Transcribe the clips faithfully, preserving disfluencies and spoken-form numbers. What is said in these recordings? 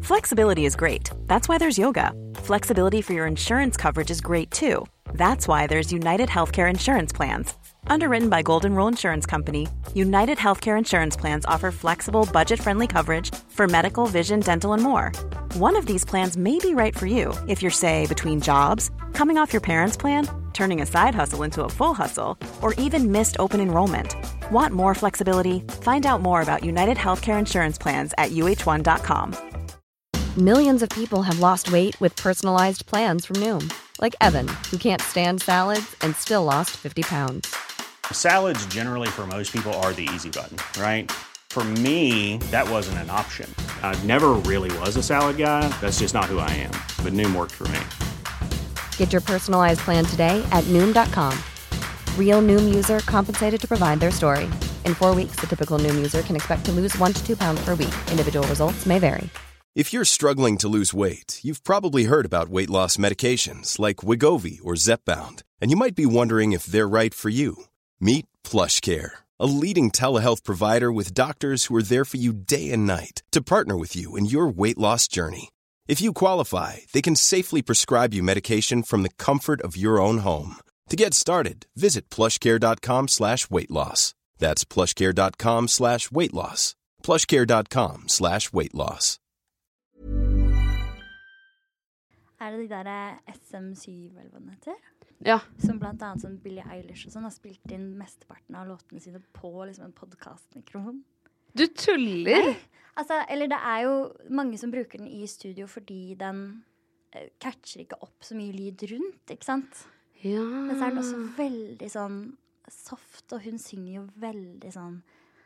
Flexibility is great. That's why there's yoga. Flexibility for your insurance coverage is great too. That's why there's United Healthcare Insurance Plans. Underwritten by Golden Rule Insurance Company, United Healthcare Insurance Plans offer flexible, budget-friendly coverage for medical, vision, dental, and more. One of these plans may be right for you if you're, say, between jobs, coming off your parents' plan, turning a side hustle into a full hustle, or even missed open enrollment. Want more flexibility? Find out more about United Healthcare Insurance Plans at U H one dot com. Millions of people have lost weight with personalized plans from Noom. Like Evan, who can't stand salads and still lost fifty pounds. Salads generally for most people are the easy button, right? For me, that wasn't an option. I never really was a salad guy. That's just not who I am. But Noom worked for me. Get your personalized plan today at Noom dot com. Real Noom user compensated to provide their story. In four weeks, the typical Noom user can expect to lose one to two pounds per week. Individual results may vary. If you're struggling to lose weight, you've probably heard about weight loss medications like Wegovy or Zepbound, and you might be wondering if they're right for you. Meet PlushCare, a leading telehealth provider with doctors who are there for you day and night to partner with you in your weight loss journey. If you qualify, they can safely prescribe you medication from the comfort of your own home. To get started, visit plushcare.com slash weight loss. That's plushcare.com slash weight loss. plushcare.com slash weight loss. Er det de der S M syv eller hva den heter? Ja. Som blant annet sånn Billie Eilish og sånn har spilt inn mesteparten av låtene sine på liksom en podcast-mikrofon. Du tuller? Nei. Altså, eller det er jo mange som bruker den i studio fordi den uh, catcher ikke opp så mye lyd rundt, ikke sant? Ja. Men så er den også veldig sånn soft, og hun synger jo veldig sånn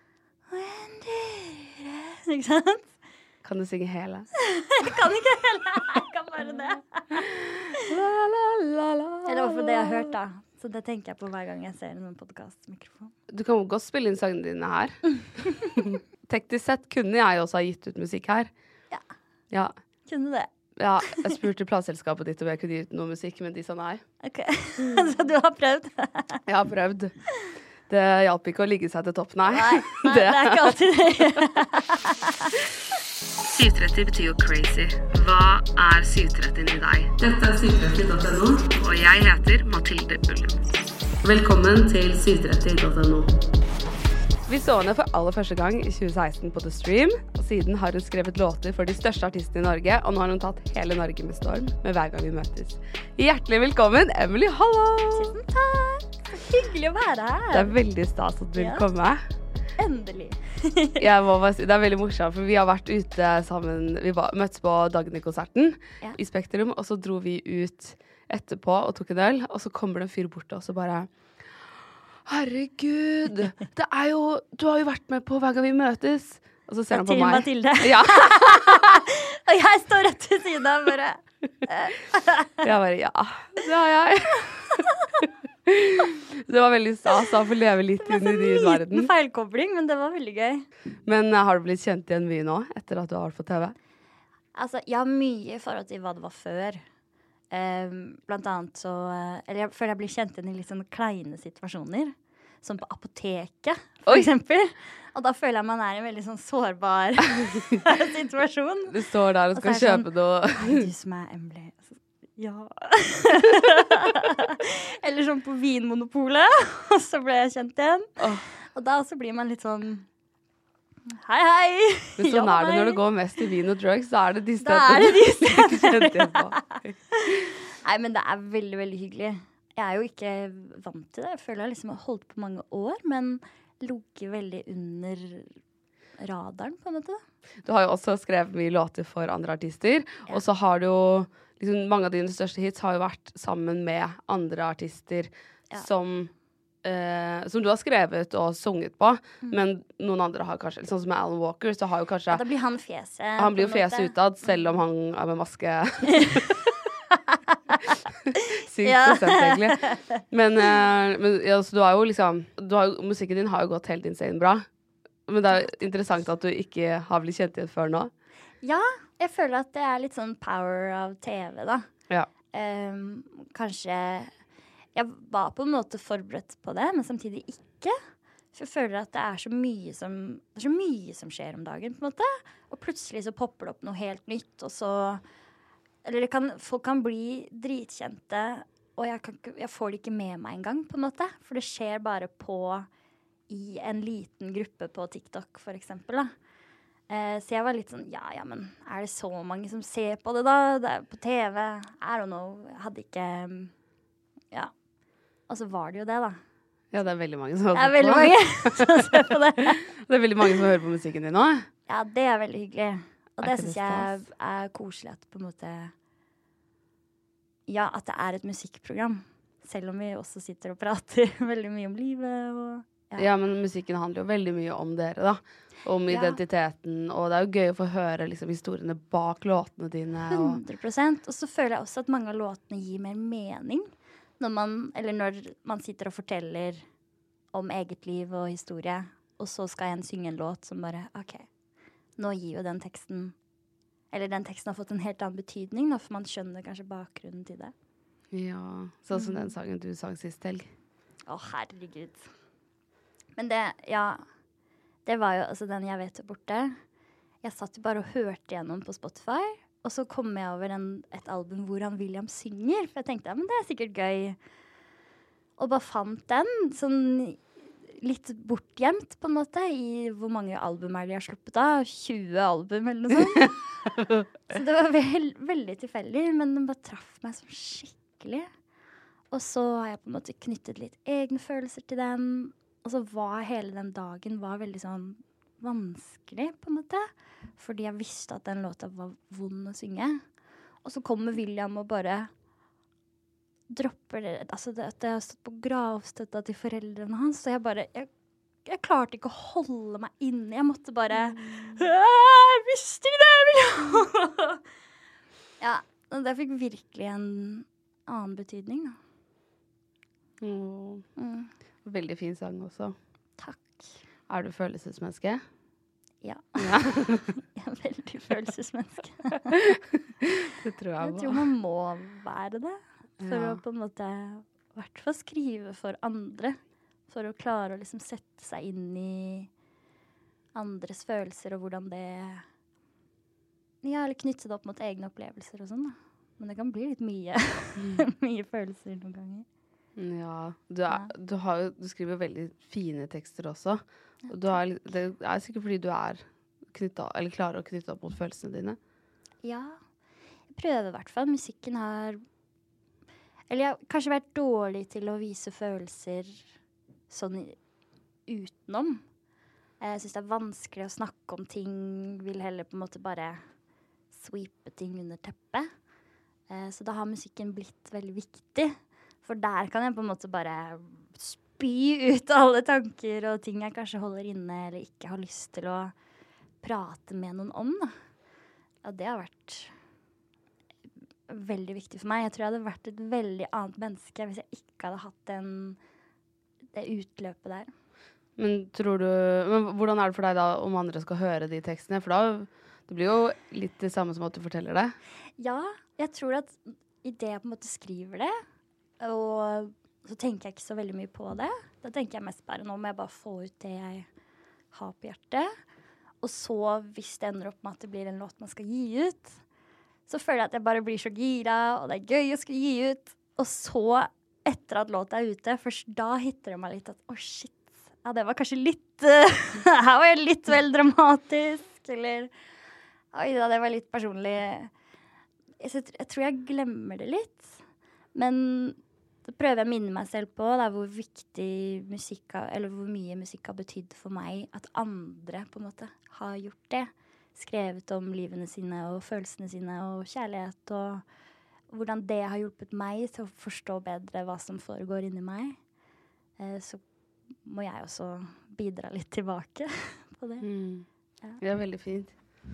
ikke sant? Kan du synge hele? Jeg kan ikke hele, jeg kan bare det. La, la, la, la. Eller hvorfor det jeg har hørt da. Så det tenker jeg på hver gang jeg ser en podcast-mikrofon. Du kan godt spille inn sangene dine her. Teknisk sett kunne jeg også ha gitt ut musikk her. Ja, Ja. kunne det. Ja, jeg spurte plateselskapet ditt om jeg kunne gi ut noe musikk, men de sa nei. Ok, så du har prøvd? Jeg har prøvd. Det hjalp ikke å ligge seg til topp, nei. Nei, nei det. det er ikke alltid det. syv tretti betyr jo crazy. Hva er syv tretti i deg? Dette er syv tretti punktum no, og jeg heter Mathilde Ullum. Velkommen til syv tretti punktum no. Vi så henne for aller første gang i tjue seksten på The Stream, og siden har hun skrevet låter for de største artistene i Norge, og nå har hun tatt hele Norge med storm med hver gang vi møtes. Hjertelig velkommen, Emily Holland! Tusen takk! Så hyggelig å være her. Det er veldig stas at du vil Ja. komme. Endelig. Jeg må bare si, det er veldig morsomt, for vi har vært ute sammen, vi var, møttes på Dagny-konserten Ja. i Spektrum, og så dro vi ut etterpå og tok en øl, og så kommer det en fyr bort til oss og bare herregud, det er jo, du har jo vært med på hver gang vi møtes. Og så ser han på meg. Mathilde. Ja. Og jeg står rett ved siden av bare. Jeg bare, ja, det har jeg. Det var veldig stas å få leve litt inn i din verden. En feilkobling, men det var veldig gøy. Men uh, har du blitt kjent igjen mye nå, etter at du har vært på T V? Altså, jeg har mye i forhold til hva det var før. Um, blant annet så, uh, eller jeg føler jeg blir kjent igjen i litt sånne kleine situasjoner. Som på apoteket, for Oi. eksempel. Og da føler jeg man er i en veldig sånn sårbar situasjon. Du står der og skal Og så er kjøpe sånn, noe. Hei, du som er Emily. Ja. Eller sånn på Vinmonopolet. Og så ble jeg kjent igjen. Oh. Og da så blir man litt sånn hei, hei. Men sånn Ja, er det hei. når det går mest i vin og drugs, så er det de Da er det stedene. de stedene. Kjente jeg på. Nei, men det er veldig, veldig hyggelig. Jeg er jo ikke vant til det. Jeg føler jeg liksom har holdt på mange år, men ligger veldig under radaren, på en måte. Du har jo også skrevet mye låter for andre artister, Ja. og så har du jo, liksom, mange av dine største hits har jo vært sammen med andre artister Ja. som, eh, som du har skrevet og sunget på, Mm. men noen andre har kanskje, sånn som med Alan Walker, så har jo kanskje, Ja, da blir han fjeset. han blir på jo en fjeset måte. utad, selv om han er med maske. Sykt Ja. prosent, egentlig. Men, eh, men ja, så du har jo liksom, du har, jo- musikken din har jo gått helt insane bra. Men det er jo interessant at du ikke har blitt kjent igjen før nå. Ja, jeg føler at det er litt sånn power av T V, da. Ja. Um, kanskje jeg var på en måte forberedt på det, men samtidig ikke. For jeg føler at det er så mye som, det er så mye som skjer om dagen, på en måte. Og plutselig så popper det opp noe helt nytt, og så Eller det kan, folk kan bli dritkjente, og jeg, kan, jeg får det ikke med meg engang, på en måte. For det skjer bare på i en liten gruppe på TikTok, for eksempel, da. Eh, så jeg var litt sånn, ja, ja, men er det så mange som ser på det da? Det er på T V, I don't know. Jeg hadde ikke, ja. Og så var det jo det, da. Ja, det er veldig mange som Det er veldig mange som ser på det. Det er veldig mange som hører på musikken din nå. Ja, det er veldig hyggelig. Og det ikke synes det jeg stas? er koselig at på en måte, ja, at det er et musikkprogram. Selv om vi også sitter og prater veldig mye om livet og Ja. ja, men musikken handler jo veldig mye om dere, da. Om Ja. identiteten, og det er jo gøy å få høre liksom, historiene bak låtene dine. Og hundre prosent. Og så føler jeg også at mange av låtene gir mer mening. Når man, eller når man sitter og forteller om eget liv og historie, og så skal en synge en låt som bare, ok, nå gir jo den teksten, eller den teksten har fått en helt annen betydning, da, for man skjønner kanskje bakgrunnen til det. ja, sånn som den sangen du sang sist helg. Å, herregud. Men det, ja, det var jo altså den jeg vet er borte. Jeg satt jo bare og hørte gjennom på Spotify, og så kom jeg over en, et album hvor han William synger, for jeg tenkte, ja, men det er sikkert gøy. Og bare fant den, sånn litt bortgjemt på en måte, i hvor mange album er det de har sluppet da? tjue album eller noe sånt. Så det var veld, veldig tilfeldig, men den bare traff meg så skikkelig. Og så har jeg på en måte knyttet litt egne følelser til den, og så var hele den dagen var veldig sånn vanskelig, på en måte. Fordi jeg visste at den låta var vond å synge. Og så kommer William og bare dropper det. Altså, det, det har stått på gravstøtta til foreldrene hans, så jeg bare jeg, jeg klarte ikke å holde meg inne. Jeg måtte bare Jeg visste ikke det, William! Ja, og det fikk virkelig en annen betydning, da. Mm. Mm. Veldig fin sang også. Takk. Er du følelsesmenneske? Ja. Ja. Jeg er veldig følelsesmenneske. Det tror jeg, Jeg var. tror man må være det. For Ja. å på en måte i hvert fall skrive for andre. For å klare å liksom sette seg inn i andres følelser og hvordan det Ja, eller knytte det opp mot egne opplevelser og sånn, da. Men det kan bli litt mye, mye følelser noen ganger. Ja, du, er, du, har jo, du skriver veldig fine tekster også. Og du har, det er sikkert fordi du er knyttet, eller klarer å knytte opp mot følelsene dine. Ja, jeg prøver i hvert fall. Musikken har Eller jeg har kanskje vært dårlig til å vise følelser sånn utenom. Jeg synes det er vanskelig å snakke om ting, vil heller på en måte bare sweepe ting under teppet. Så da har musikken blitt veldig viktig. For der kan jeg på en måte bare spy ut alle tanker og ting jeg kanskje holder inne eller ikke har lyst til å prate med noen om, da. Ja, det har vært veldig viktig for meg. Jeg tror jeg hadde vært et veldig annet menneske hvis jeg ikke hadde hatt den, det utløpet der. Men tror du, men hvordan er det for deg da om andre skal høre de tekstene? For da, det blir jo litt det samme som at du forteller det. Ja, jeg tror at i det jeg på en måte skriver det, og så tenker jeg ikke så veldig mye på det. Da tenker jeg mest bare, nå må jeg bare få ut det jeg har på hjertet. Og så, hvis det ender opp med at det blir en låt man skal gi ut, så føler jeg at jeg bare blir så gira, og det er gøy å skulle gi ut. Og så, etter at låta er ute, først da hitter det meg litt at, å oh shit, ja, det var kanskje litt, uh, her var jeg litt vel dramatisk, eller, oi da, det var litt personlig. Jeg, jeg tror jeg glemmer det litt, men så prøver jeg å minne meg selv på da, hvor viktig musikk, eller hvor mye musikk har betydd for meg, at andre på en måte har gjort det. Skrevet om livene sine og følelsene sine og kjærlighet, og hvordan det har hjulpet meg til å forstå bedre hva som foregår inni meg. Eh, så må jeg også bidra litt tilbake på det. Mm. Ja. Det er veldig fint.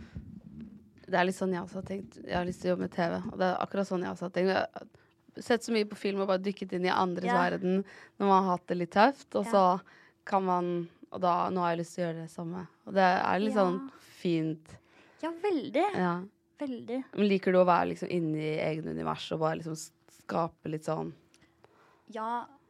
Det er litt sånn jeg også har tenkt. Jeg har lyst til å jobbe med T V, og det er akkurat sånn jeg også har tenkt. Jeg har sett så mye på film og bare dykket inn i andres Ja. verden når man har hatt det litt tøft, og Ja. så kan man, og da, nå har jeg lyst til å gjøre det samme. Og det er litt Ja. sånn fint. Ja, veldig. Ja. Veldig. Men liker du å være liksom inne i egen univers og bare liksom skape litt sånn? Ja,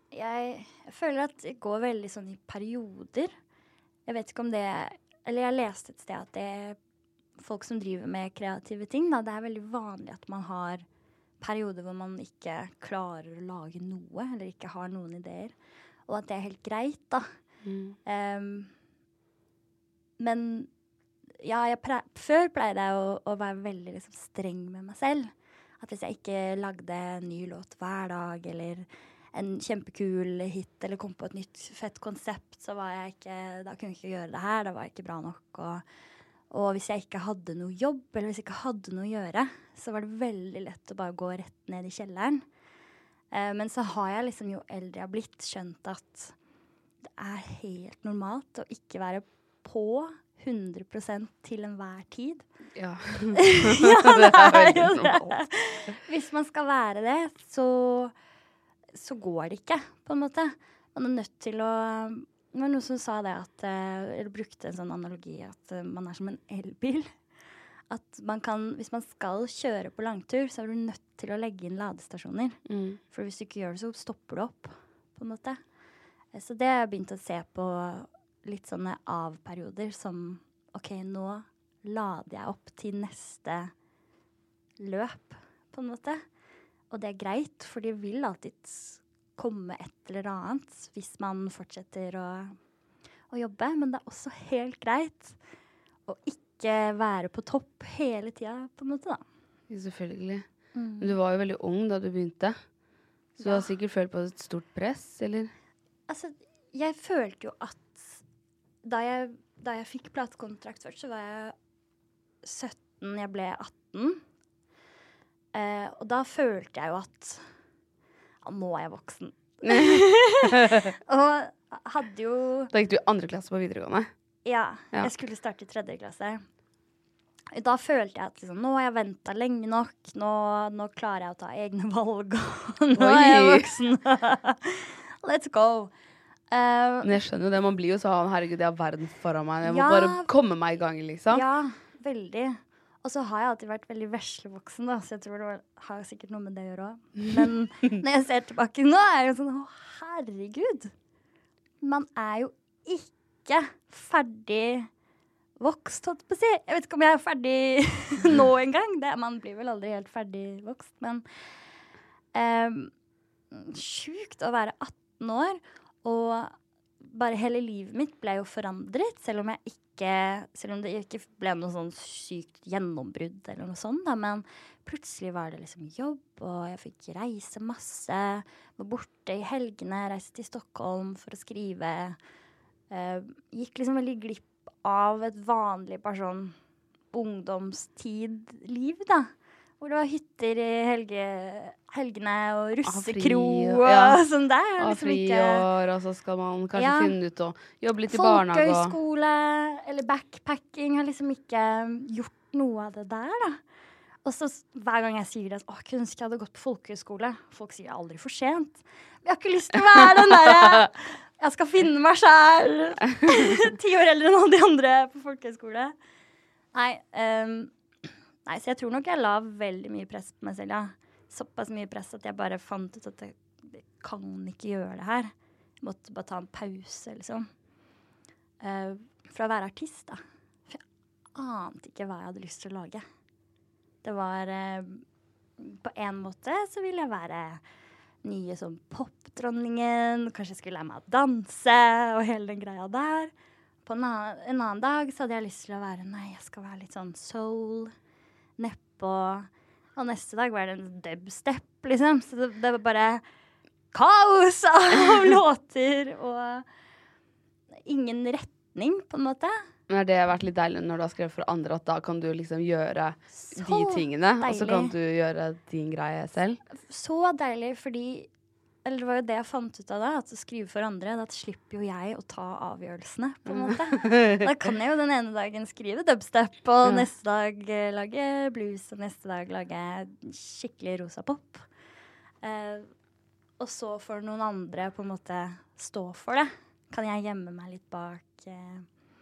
Jeg, jeg føler at det går veldig sånn i perioder. Jeg vet ikke om det, eller jeg leste et sted at det er folk som driver med kreative ting, da, det er veldig vanlig at man har perioder hvor man ikke klarer å lage noe, eller ikke har noen ideer. Og at det er helt greit, da. Mm. Um, men ja, jeg pre- før pleide jeg å, å være veldig liksom, streng med meg selv. At hvis jeg ikke lagde en ny låt hver dag, eller en kjempekul hit, eller kom på et nytt fett konsept, så var jeg ikke, da kunne jeg ikke gjøre det her, da var jeg ikke bra nok. Og, og hvis jeg ikke hadde noe jobb, eller hvis jeg ikke hadde noe å gjøre, så var det veldig lett å bare gå rett ned i kjelleren. Uh, men så har jeg liksom, jo eldre jeg har blitt, skjønt at det er helt normalt å ikke være på hundre prosent til enhver tid. Ja. Ja, det er jo det. Hvis man skal være det, så, så går det ikke, på en måte. Man er nødt til å... Det var noen som sa det, at, eller brukte en sånn analogi, at man er som en elbil. At man kan, hvis man skal kjøre på langtur, så er du nødt til å legge inn ladestasjoner. Mm. For hvis du ikke gjør det, så stopper du opp, på en måte. Så det har jeg begynt å se på litt sånne avperioder som, ok, nå lader jeg opp til neste løp, på en måte. Og det er greit, for det vil alltid komme et eller annet hvis man fortsetter å, å jobbe. Men det er også helt greit å ikke være på topp hele tiden, på en måte, da. Selvfølgelig. Mm. Men du var jo veldig ung da du begynte. Så ja. Du har sikkert følt på et stort press, eller? Altså, jeg følte jo at da jeg, da jeg fikk platekontrakt først, så var jeg sytten, jeg ble atten. Eh, og da følte jeg jo at ja, nå er jeg voksen. Og hadde jo... Da gikk du i andre klasse på videregående? Ja, ja. Jeg skulle starte i tredje klasse. Da følte jeg at liksom, nå har jeg ventet lenge nok, nå, nå klarer jeg å ta egne valg, og nå er jeg voksen. Let's go. Uh, Men jeg skjønner jo det, man blir jo sånn, herregud, jeg har verden foran meg, jeg må ja, bare komme meg i gang, liksom. Ja, veldig. Og så har jeg alltid vært veldig veslevoksen, da, så jeg tror det har sikkert noe med det å gjøre også. Men når jeg ser tilbake nå, er jeg jo sånn, å herregud, man er jo ikke ferdig vokst, holdt på å si. Jeg vet ikke om jeg er ferdig nå en gang, det, man blir vel aldri helt ferdig vokst, men um, sjukt å være atten år, og bare hele livet mitt ble jo forandret, selv om jeg ikke, selv om det ikke ble noe sånn sykt gjennombrudd eller noe sånt, da, men plutselig var det liksom jobb, og jeg fikk reise masse, var borte i helgene, reiste til Stockholm for å skrive, uh, gikk liksom veldig glipp av et vanlig bare sånn ungdomstid-liv, da. Hvor det var hytter i helge, helgene og russekro og, ja. Og sånn der. Og liksom friår, og så skal man kanskje ja. Finne ut og jobbe litt i barnehage. Folkehøyskole eller backpacking har liksom ikke gjort noe av det der, da. Og så hver gang jeg sier det, å, jeg ønsker jeg hadde gått på folkehøyskole. Folk sier aldri for sent. Men jeg har ikke lyst til å være den der, jeg skal finne meg selv. Ti år eldre enn alle de andre på folkehøyskole. Nei, um, Nei, så jeg tror nok jeg la veldig mye press på meg selv, ja. Såpass mye press at jeg bare fant ut at jeg, jeg kan ikke gjøre det her. Jeg måtte bare ta en pause, liksom. Uh, for å være artist, da. For jeg ante ikke hva jeg hadde lyst til å lage. Det var... Uh, på en måte så ville jeg være nye som popdronningen. Kanskje jeg skulle lære meg å danse og hele den greia der. På en annen, en annen dag så hadde jeg lyst til å være, nei, jeg skal være litt sånn soul... Neppe, og neste dag var det en dubstep, liksom. Så det, det var bare kaos av låter, og ingen retning, på en måte. Men har det vært litt deilig når du har skrevet for andre, at da kan du liksom gjøre så de tingene, deilig. Og så kan du gjøre din greie selv? Så deilig, fordi, eller det var jo det jeg fant ut av da, at å skrive for andre, da slipper jo jeg å ta avgjørelsene, på en måte. Da kan jeg jo den ene dagen skrive dubstep, og ja. Neste dag uh, lage blues, og neste dag lage skikkelig rosa pop. Uh, og så får noen andre på en måte stå for det. Kan jeg gjemme meg litt bak, uh,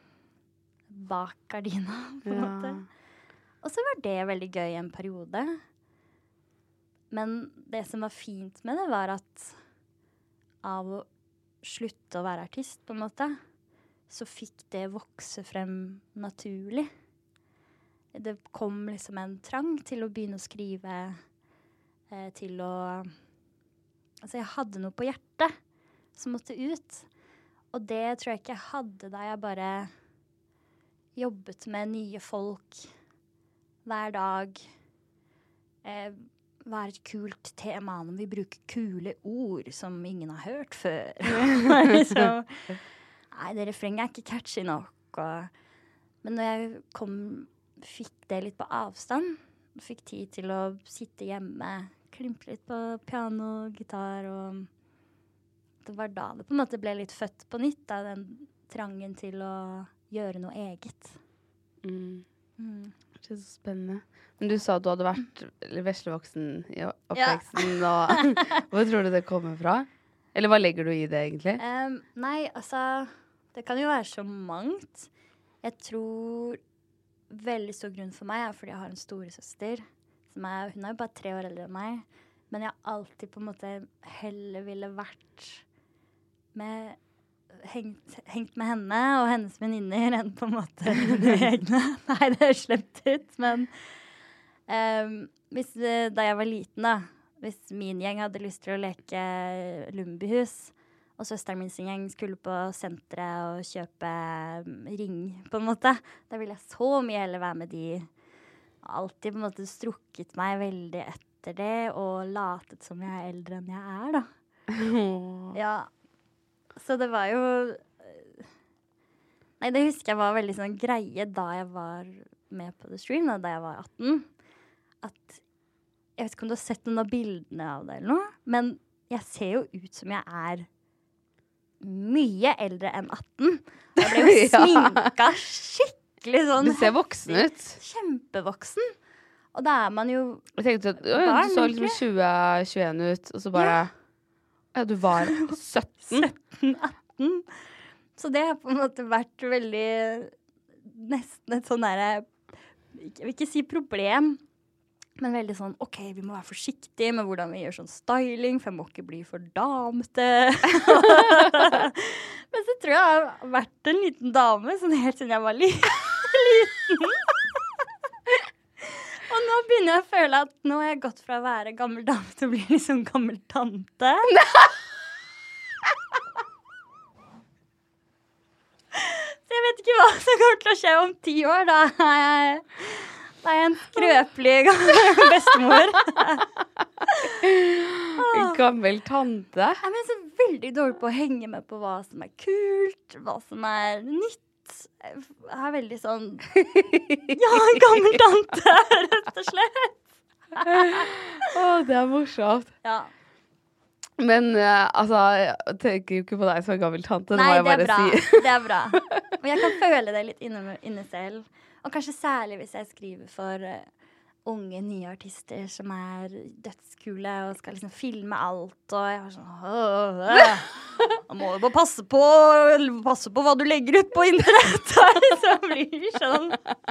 bak gardina, på en ja. Måte. Og så var det veldig gøy en periode. Men det som var fint med det var at av å slutte å være artist, på en måte, så fikk det vokse frem naturlig. Det kom liksom en trang til å begynne å skrive, eh, til å... Altså, jeg hadde noe på hjertet som måtte ut. Og det tror jeg ikke jeg hadde da jeg bare jobbet med nye folk hver dag. Eh, hva er et kult tema når vi bruker kule ord som ingen har hørt før? Så, nei, det refrenget er ikke catchy nok. Og, men når jeg kom, fikk det litt på avstand, fikk tid til å sitte hjemme, klimpe litt på piano, gitar, og det var da det på en måte ble litt født på nytt, da, den trangen til å gjøre noe eget. Mm. Mm. Det er så spennende. Men du sa at du hadde vært veslevoksen i oppveksten, ja. Og hvor tror du det kommer fra? Eller hva legger du i det egentlig? Um, nei, altså, det kan jo være så mangt. Jeg tror veldig stor grunn for meg er fordi jeg har en storesøster. Er, hun er jo bare tre år eldre enn meg, men jeg har alltid på en måte heller ville vært med, hengt, hengt med henne og hennes venninner enn på en måte mine egne. Nei, det er slemt ut, men um, hvis, da jeg var liten da, hvis min gjeng hadde lyst til å leke Lumbihus, og søsteren min sin gjeng skulle på senteret og kjøpe ring, på en måte, da ville jeg så mye heller være med de. Alltid på en måte strukket meg veldig etter det, og latet som jeg er eldre enn jeg er, da. Ja, så det var jo... Nei, det husker jeg var veldig sånn greie da jeg var med på The Stream, da, da jeg var atten. At, jeg vet ikke om du har sett noen av bildene av det eller noe, men jeg ser jo ut som jeg er mye eldre enn atten. Jeg ble jo sminka skikkelig. Sånn, du ser voksen ut. Kjempevoksen. Og da er man jo jeg tenkte at barn, du så liksom tjue tjueen ut, og så bare ja, ja du var sytten. sytten atten. Så det har på en måte vært veldig nesten et sånn der, jeg vil ikke si problem, men veldig sånn, ok, vi må være forsiktige med hvordan vi gjør sånn styling, for jeg må ikke bli for damete. Men så tror jeg jeg har vært en liten dame, sånn helt siden jeg var li liten. Og nå begynner jeg å føle at nå har jeg gått fra å være gammel dame til å bli liksom gammel tante. Så jeg vet ikke hva som kommer til å skje om ti år, da er jeg... Da er jeg en skrøpelig gammel bestemor. Gammel tante. Jeg er så veldig dårlig på å henge med på hva som er kult, hva som er nytt. Jeg er veldig sånn, ja, en gammel tante, rett og slett. Åh, det er morsomt. Ja. Men uh, altså, jeg tenker jo ikke på deg som en gammel tante. Nei, det, må jeg det er bare bra. Si. Det er bra. Og jeg kan føle det litt inne, inne selv. Og kanskje særlig hvis jeg skriver for uh, unge, nye artister som er dødskule og skal liksom filme alt, og jeg har sånn, åh, øh. Da må du bare passe på, passe på hva du legger ut på internett, så blir det sånn.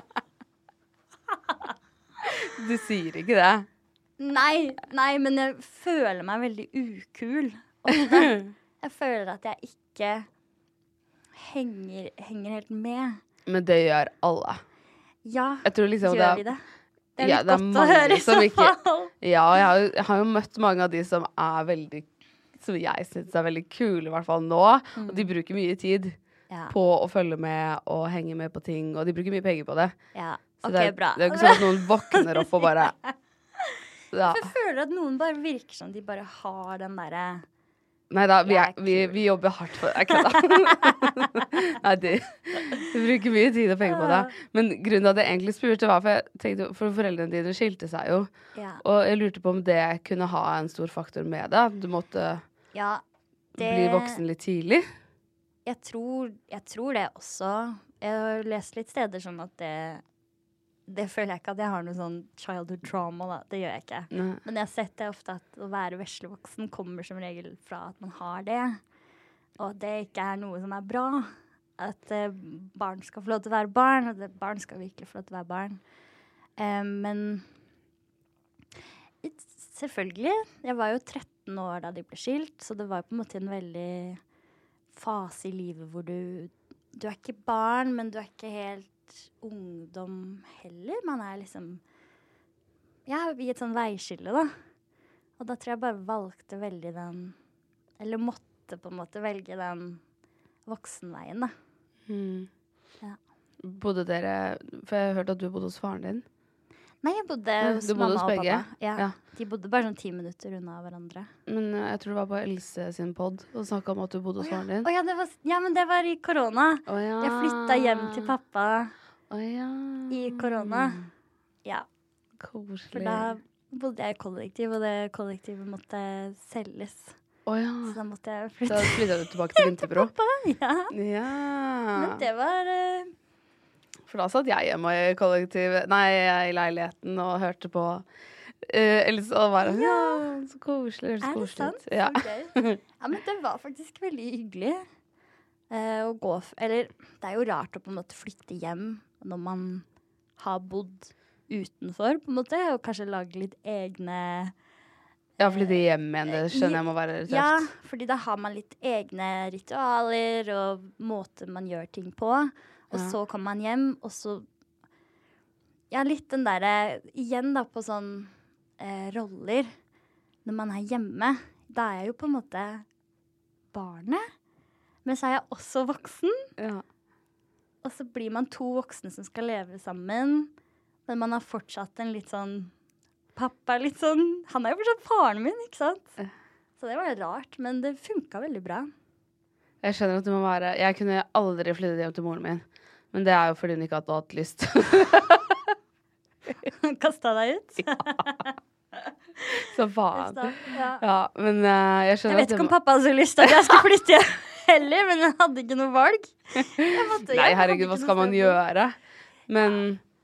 Du sier ikke det? Nei, nei, men jeg føler meg veldig ukul ofte. Jeg føler at jeg ikke henger, henger helt med. Men det gjør alle. Ja, jeg tror liksom gjør det, vi det? Det er ja, litt det er godt å høre i så ikke, fall. Ja, jeg har, jeg har jo møtt mange av de som er veldig, som jeg synes er veldig kule, i hvert fall nå. Mm. Og de bruker mye tid ja. på å følge med og henge med på ting, og de bruker mye penger på det. Ja, så ok, det er, bra. Det er ikke sånn at noen våkner opp og bare... Ja. Jeg føler at noen bare virker som de bare har den derre... Neida, vi, er, vi, vi jobber hardt for det. Jeg kødda. Nei, du, du bruker mye tid og penger på det. Men grunnen til at jeg egentlig spurte var, for jeg tenkte, for foreldrene dine skilte seg jo. Ja. Og jeg lurte på om det kunne ha en stor faktor med det. Du måtte ja, det... bli voksen litt tidlig. Jeg tror, jeg tror det også. Jeg har lest litt steder sånn at det... Det føler jeg ikke at jeg har noe sånn childhood trauma, da. Det gjør jeg ikke. Nei. Men jeg har sett det ofte at å være veslevoksen kommer som regel fra at man har det. Og at det ikke er noe som er bra. At uh, barn skal få lov til å være barn, og det, barn skal virkelig få lov til å være barn. Um, men it, selvfølgelig, jeg var jo tretten sytten år da de ble skilt, så det var på en måte en veldig fase i livet hvor du, du er ikke barn, men du er ikke helt ungdom heller. Man er liksom, ja, i et sånn veiskille da. Og da tror jeg bare valgte veldig den, eller måtte på en måte velge den voksenveien da. Mm. Ja. Bodde dere, for jeg har hørt at du bodde hos faren din. Nei, jeg bodde Ja, hos du bodde mamma hos og begge? pappa. Ja. Ja. De bodde bare sånn ti minutter unna hverandre. Men uh, jeg tror det var på Else sin podd, og snakket om at du bodde hos faren din. Å ja, det var, ja, men det var i korona. Å ja. Jeg flyttet hjem til pappa Å ja. i korona. Ja, Koselig. for da bodde jeg i kollektiv, og det kollektivet måtte selges. Å ja. Så da måtte jeg Da flytte flyttet du tilbake til Vinterbro. Ja, Ja. men det var... eh, For da satt jeg hjemme i kollektiv, nei, i leiligheten og hørte på uh, Else og bare, ja, så koselig, så Er det koselig. sant? Ja. Så gøy. Ja, men det var faktisk veldig hyggelig eh, å gå, f- eller det er jo rart å på en måte flytte hjem når man har bodd utenfor, på en måte, og kanskje lage litt egne... Ja, fordi det hjem igjen, det skjønner jeg må være tøft. Ja, fordi da har man litt egne ritualer og måter man gjør ting på, og Ja. så kommer man hjem, og så... Ja, litt den der, igjen da, på sånn eh, roller, når man er hjemme, da er jeg jo på en måte barnet, men så er jeg også voksen, Ja. og så blir man to voksne som skal leve sammen, men man har fortsatt en litt sånn, pappa er litt sånn, han er jo fortsatt faren min, ikke sant? Eh. Så det var litt rart, men det funket veldig bra. Jeg skjønner at du må være, jeg kunne aldri flyttet hjem til moren min, men det er jo fordi hun ikke hadde hatt lyst. Kastet deg ut? Så faen. Ja. Ja, men uh, jeg Jeg skjønner vet ikke om pappa hadde så lyst til at jeg skulle flytte hjem heller, men jeg hadde ikke noe valg. Jeg måtte, Nei, jeg herregud, hadde hva ikke skal noe man sted å bo. gjøre? Men,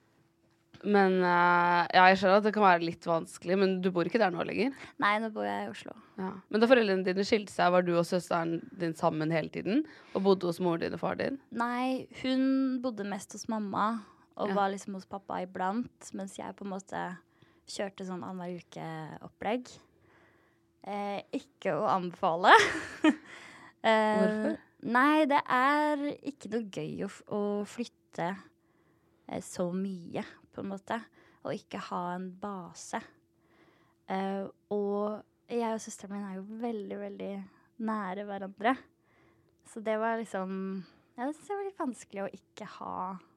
men uh, ja, jeg skjønner at det kan være litt vanskelig, men du bor ikke der nå lenger? Nei, nå bor jeg i Oslo. Ja. Men da foreldrene dine skilte seg, var du og søsteren din sammen hele tiden? Og bodde hos moren din og far din? Nei, hun bodde mest hos mamma, og Ja. var liksom hos pappa iblant, mens jeg på en måte kjørte sånn annenhver uke opplegg. Eh, ikke å anbefale. eh, Hvorfor? Nei, det er ikke noe gøy å, f å flytte eh, så mye, på en måte, og ikke ha en base. Eh, og jeg og søsteren min er jo veldig, veldig nære hverandre. Så det var liksom, ja, det synes jeg var litt vanskelig å ikke ha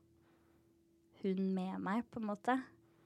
hun med meg, på en måte.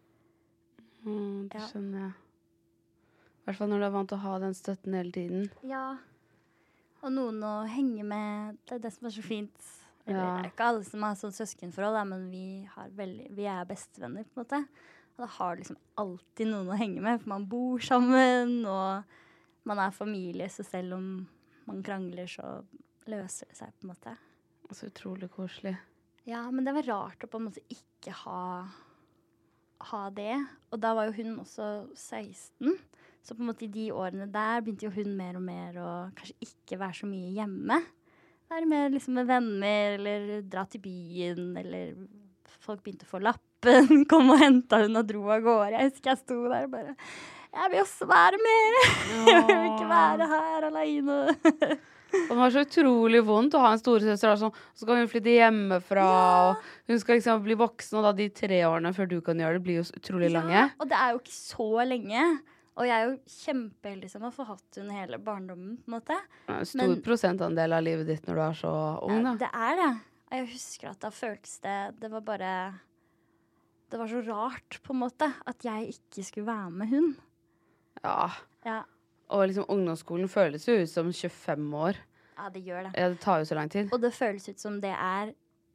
Mm, det Ja. skjønner jeg. I hvert fall når du er vant til å ha den støtten hele tiden. Ja, og noen å henge med, det er det som er så fint. Eller, Ja. Det er ikke alle som har sånn søskenforhold, da, men vi, har veldig, vi er bestevenner, på en måte. Og da har du liksom alltid noen å henge med, for man bor sammen, og man er familie, så selv om man krangler, så løser det seg, på en måte. Så utrolig koselig. Ja, men det var rart å på en måte ikke ha, ha det. Og da var jo hun også seksten, så på en måte i de årene der begynte jo hun mer og mer å kanskje ikke være så mye hjemme. Være mer liksom med venner, eller dra til byen, eller folk begynte å få lappen, kom og hentet hun og dro av gårde. Jeg husker jeg sto der og bare, jeg vil også være med, jeg vil ikke være her alene. Og det var så utrolig vondt å ha en storesøster, sånn, så skal hun flytte hjemmefra, Ja. og hun skal liksom bli voksen, og da de tre årene før du kan gjøre det, blir jo så utrolig lange. Ja, og det er jo ikke så lenge. Og jeg er jo kjempeheldig som har fått hatt hun hele barndommen, på en måte. Det er en stor Men- prosentandel av livet ditt når du er så ung, da. Ja, det er det. Og jeg husker at da føltes det, det var bare, det var så rart, på en måte, at jeg ikke skulle være med hun. Ja. Ja, Og liksom ungdomsskolen føles jo ut som tjuefem år. ja det gjør det. Ja, det tar jo så lang tid. Og det føles ut som det er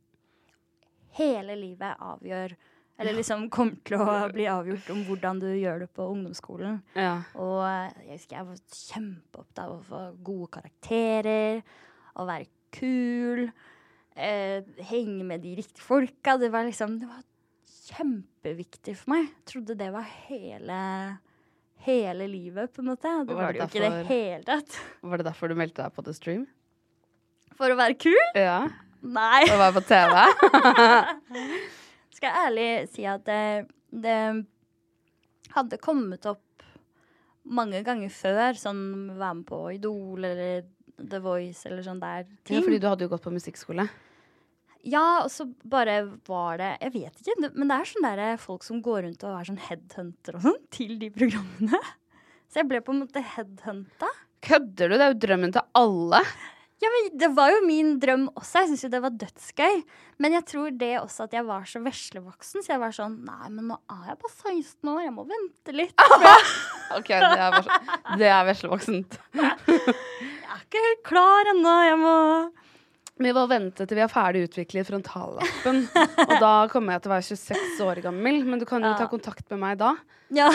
hele livet avgjør, eller liksom kommer til å bli avgjort om hvordan du gjør det på ungdomsskolen. Ja. Og jeg husker jeg var kjempeopptatt av å få gode karakterer, å være kul, eh, henge med de riktige folka. Det var liksom, det var kjempeviktig for meg. Jeg trodde det var hele, hele livet, på en måte. Det Var var det det jo ikke i det derfor- hele tatt. Var det derfor du meldte deg på The Stream? For å være kul? Ja. Nei. Og være på T V? Skal jeg ærlig si at det, det hadde kommet opp mange ganger før, sånn være med på Idol eller The Voice eller sånn der ting. Ja, fordi du hadde jo gått på musikkskole. Ja, og så bare var det, jeg vet ikke, men det er sånn der folk som går rundt og er sånn headhunter og sånn til de programmene. Så jeg ble på en måte headhunta. Kødder du? Det er jo drømmen til alle. Ja, men det var jo min drøm også. Jeg synes jo det var dødsgøy. Men jeg tror det også at jeg var så veslevoksen, så jeg var sånn, nei, men nå er jeg bare seksten år, jeg må vente litt. Ok, det er, bare, det er veslevoksent. Jeg er ikke helt klar ennå, jeg må... Vi må vente til vi er ferdig utviklet frontallappen. Og da kommer jeg til å være tjueseks år gammel, men du kan jo Ja. ta kontakt med meg da. Ja.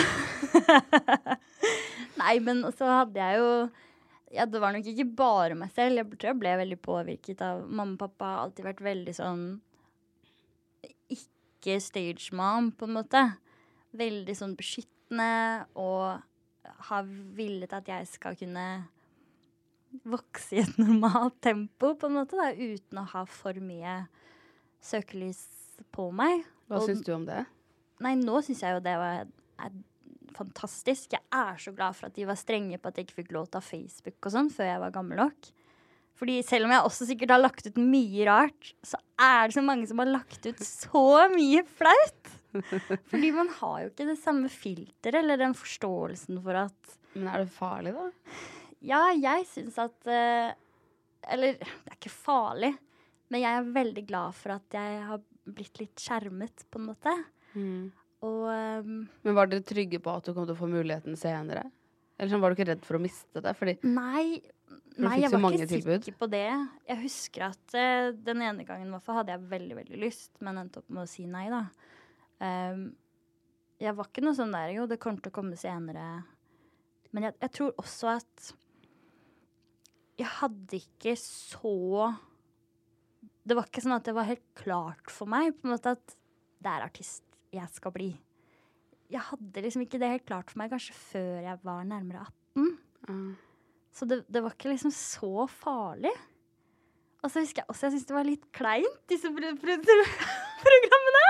Nei, men så hadde jeg jo... Ja, det var nok ikke bare meg selv. Jeg tror jeg ble veldig påvirket av mamma og pappa. Har alltid vært veldig sånn... Ikke stage mom, på en måte. Veldig sånn beskyttende, og har villet at jeg skal kunne... vokse i et normalt tempo, på en måte, da, uten å ha for mye søkelys på meg. Hva og, syns du om det? Nei, nå syns jeg jo det var er fantastisk. Jeg er så glad for at de var strenge på at jeg ikke fikk lov til å ha Facebook og sånn, før jeg var gammel nok. Fordi selv om jeg også sikkert har lagt ut mye rart, så er det så mange som har lagt ut så mye flaut. Fordi man har jo ikke det samme filteret, eller den forståelsen for at... Men er det farlig da? Ja, jeg synes at, uh, eller det er ikke farlig, men jeg er veldig glad for at jeg har blitt litt skjermet på en måte. Mm. Og, um, men var dere trygge på at du kom til å få muligheten senere? Eller sånn, var du ikke redd for å miste det? Fordi nei, nei fikk jeg så var mange ikke tilbud. sikker på det. Jeg husker at uh, den ene gangen i hvert fall hadde jeg veldig, veldig lyst, men endte opp med å si nei da. Um, jeg var ikke noe sånn der, jo, det kommer til å komme senere. Men jeg, jeg tror også at jeg hadde ikke så... Det var ikke sånn at det var helt klart for meg, på en måte at det er artist jeg skal bli. Jeg hadde liksom ikke det helt klart for meg, kanskje før jeg var nærmere atten. Mm. Så det, det var ikke liksom så farlig. Og så husker jeg også, jeg synes det var litt kleint, disse pro pro programmene.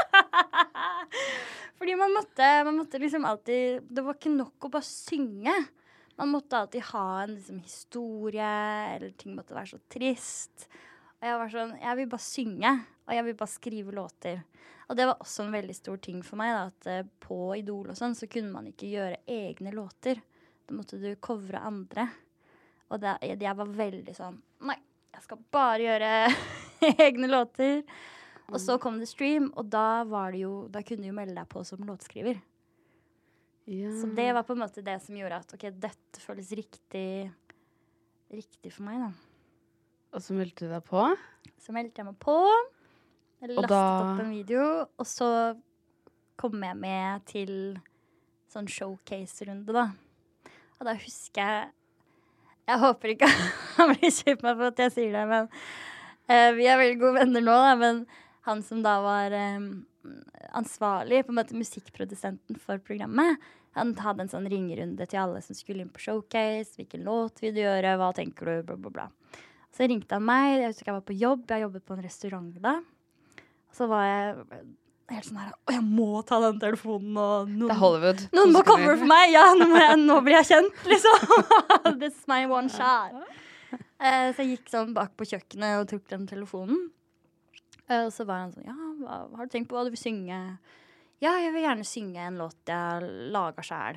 Fordi man måtte, man måtte liksom alltid... Det var ikke nok å bare synge. Man måtte alltid ha en liksom, historie, eller ting måtte være så trist. Og jeg var sånn, jeg vil bare synge, og jeg vil bare skrive låter. Og det var også en veldig stor ting for meg, da, at uh, på Idol og sånn, så kunne man ikke gjøre egne låter. Da måtte du covre andre. Og det, jeg var veldig sånn, nei, jeg skal bare gjøre egne låter. Og så kom det stream, og da var det jo, da kunne du jo melde deg på som låtskriver. Ja. Så det var på en måte det som gjorde at, ok, dette føles riktig, riktig for meg da. Og så meldte du deg på? Så meldte jeg meg på, jeg lastet da... opp en video, og så kom jeg med til sånn showcase-runde da. Og da husker jeg, jeg håper ikke han blir kjøpt meg for at jeg sier det, men uh, vi er veldig gode venner nå da, men han som da var um, ansvarlig, på en måte musikkprodusenten for programmet, han hadde en sånn ringerunde til alle som skulle inn på showcase, hvilken låt vil du gjøre, hva tenker du, bla bla bla. Så ringte han meg, jeg husker jeg var på jobb, jeg jobbet på en restaurant da. Og så var jeg helt sånn her, å jeg må ta den telefonen, og noen, det er Hollywood. noen må cover for meg, ja, nå, må jeg, nå blir jeg kjent, liksom. This is my one shot. Uh, så jeg gikk sånn bak på kjøkkenet og tok den telefonen. Uh, og så var han sånn, ja, hva, har du tenkt på hva du vil synge? Ja, jeg vil gjerne synge en låt jeg lager selv.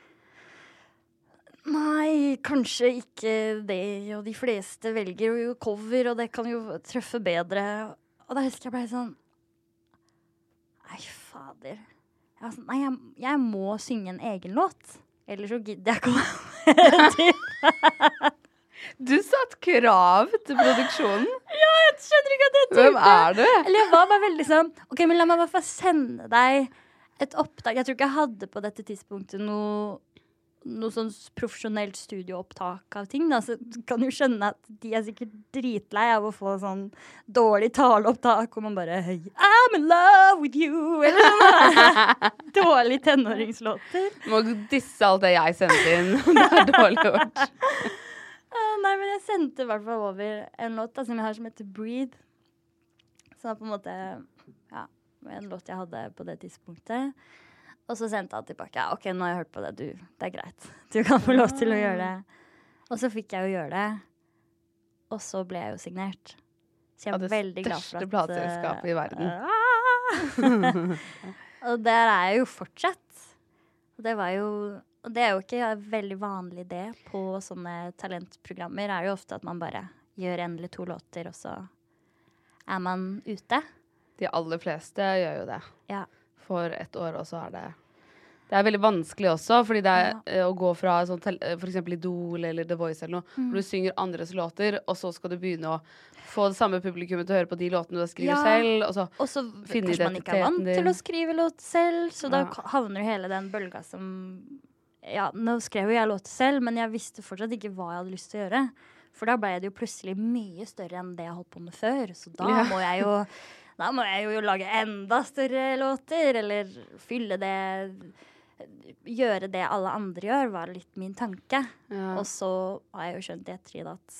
Nei, kanskje ikke det, og de fleste velger jo cover, og det kan jo treffe bedre. Og da husker jeg bare sånn, nei, fader. Jeg var sånn, nei, jeg, jeg må synge en egen låt. Ellers så gidder jeg ikke å til. Du satt krav til produksjonen. Ja, jeg skjønner ikke at jeg turte. Hvem er du? Eller jeg var bare veldig sånn, ok, men la meg bare få sende deg et opptak. Jeg tror ikke jeg hadde på dette tidspunktet noe, noe sånn profesjonelt studioopptak av ting, da. Så du kan jo skjønne at de er sikkert dritlei av å få sånn dårlig taleopptak, og man bare, hey, I'm in love with you, eller sånn dårlig tenåringslåter. Du må disse alt det jeg sendte inn. Det er dårlig gjort. Uh, nei, men jeg sendte i hvert fall over en låt da, som jeg har som heter Breathe. Som er på en måte, ja, en låt jeg hadde på det tidspunktet. Og så sendte han tilbake, ja, ok, nå har jeg hørt på det, du, det er greit. Du kan få lov til å gjøre det. Og så fikk jeg jo gjøre det. Og så ble jeg jo signert. Så jeg er det veldig glad for at... største plateselskapet i verden. Uh, og der er jeg jo fortsatt. Og det var jo... Og det er jo ikke en veldig vanlig idé på sånne talentprogrammer. Det er jo ofte at man bare gjør en eller to låter, og så er man ute. De aller fleste gjør jo det. Ja. For et år, og så er det... Det er veldig vanskelig også, fordi det er ja. uh, å gå fra sånn, for eksempel Idol eller The Voice eller noe, mm. hvor du synger andres låter, og så skal du begynne å få det samme publikummet til å høre på de låtene du har skriver ja. selv, og så, og så finne identiteten din. Kanskje man ikke er vant til å skrive låt selv, så da ja. havner hele den bølga som... Ja, nå skrev jo jeg låter selv, men jeg visste fortsatt ikke hva jeg hadde lyst til å gjøre. For da ble det jo plutselig mye større enn det jeg holdt på med før, så da ja. må jeg jo... Da må jeg jo lage enda større låter, eller fylle det, gjøre det alle andre gjør, var litt min tanke. Ja. Og så har jeg jo skjønt i ettertid at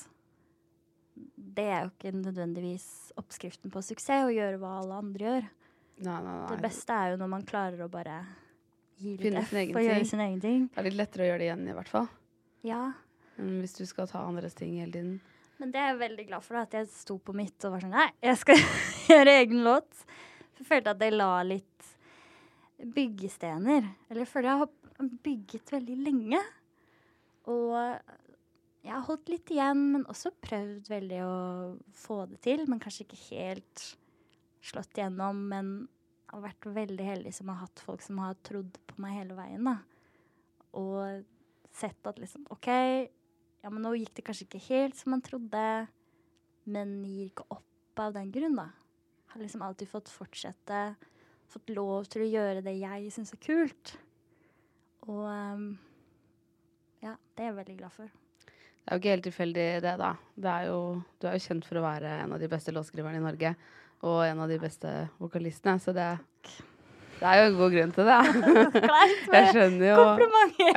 det er jo ikke nødvendigvis oppskriften på suksess å gjøre hva alle andre gjør. Nei, nei, nei. Det beste er jo når man klarer å bare gi litt Finne F og gjøre sin egen ting. Det er litt lettere å gjøre det igjen i hvert fall. Ja. Men hvis du skal ta andres ting hele tiden. Men det er jeg veldig glad for, da, at jeg sto på mitt og var sånn, nei, jeg skal gjøre egen låt. Jeg følte at jeg la litt byggestener. Eller jeg føler jeg har bygget veldig lenge. Og jeg har holdt litt igjen, men også prøvd veldig å få det til. Men kanskje ikke helt slått igjennom, men jeg har vært veldig heldig som har hatt folk som har trodd på meg hele veien, da. Og sett at liksom, ok, ja, men nå gikk det kanskje ikke helt som man trodde, men gir ikke opp av den grunn, da. Har liksom alltid fått fortsette, fått lov til å gjøre det jeg synes er kult. Og um, ja, det er jeg veldig glad for. Det er jo ikke helt tilfeldig det, da. Det er jo, du er jo kjent for å være en av de beste låtskriverne i Norge, og en av de beste vokalistene, så det, det er jo en god grunn til det. Jeg skjønner jo... Komplimenter!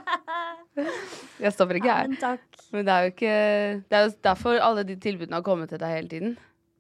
Jeg stopper ikke her. Ja, men takk. Men det er jo ikke... Det er jo derfor alle de tilbudene har kommet til deg hele tiden.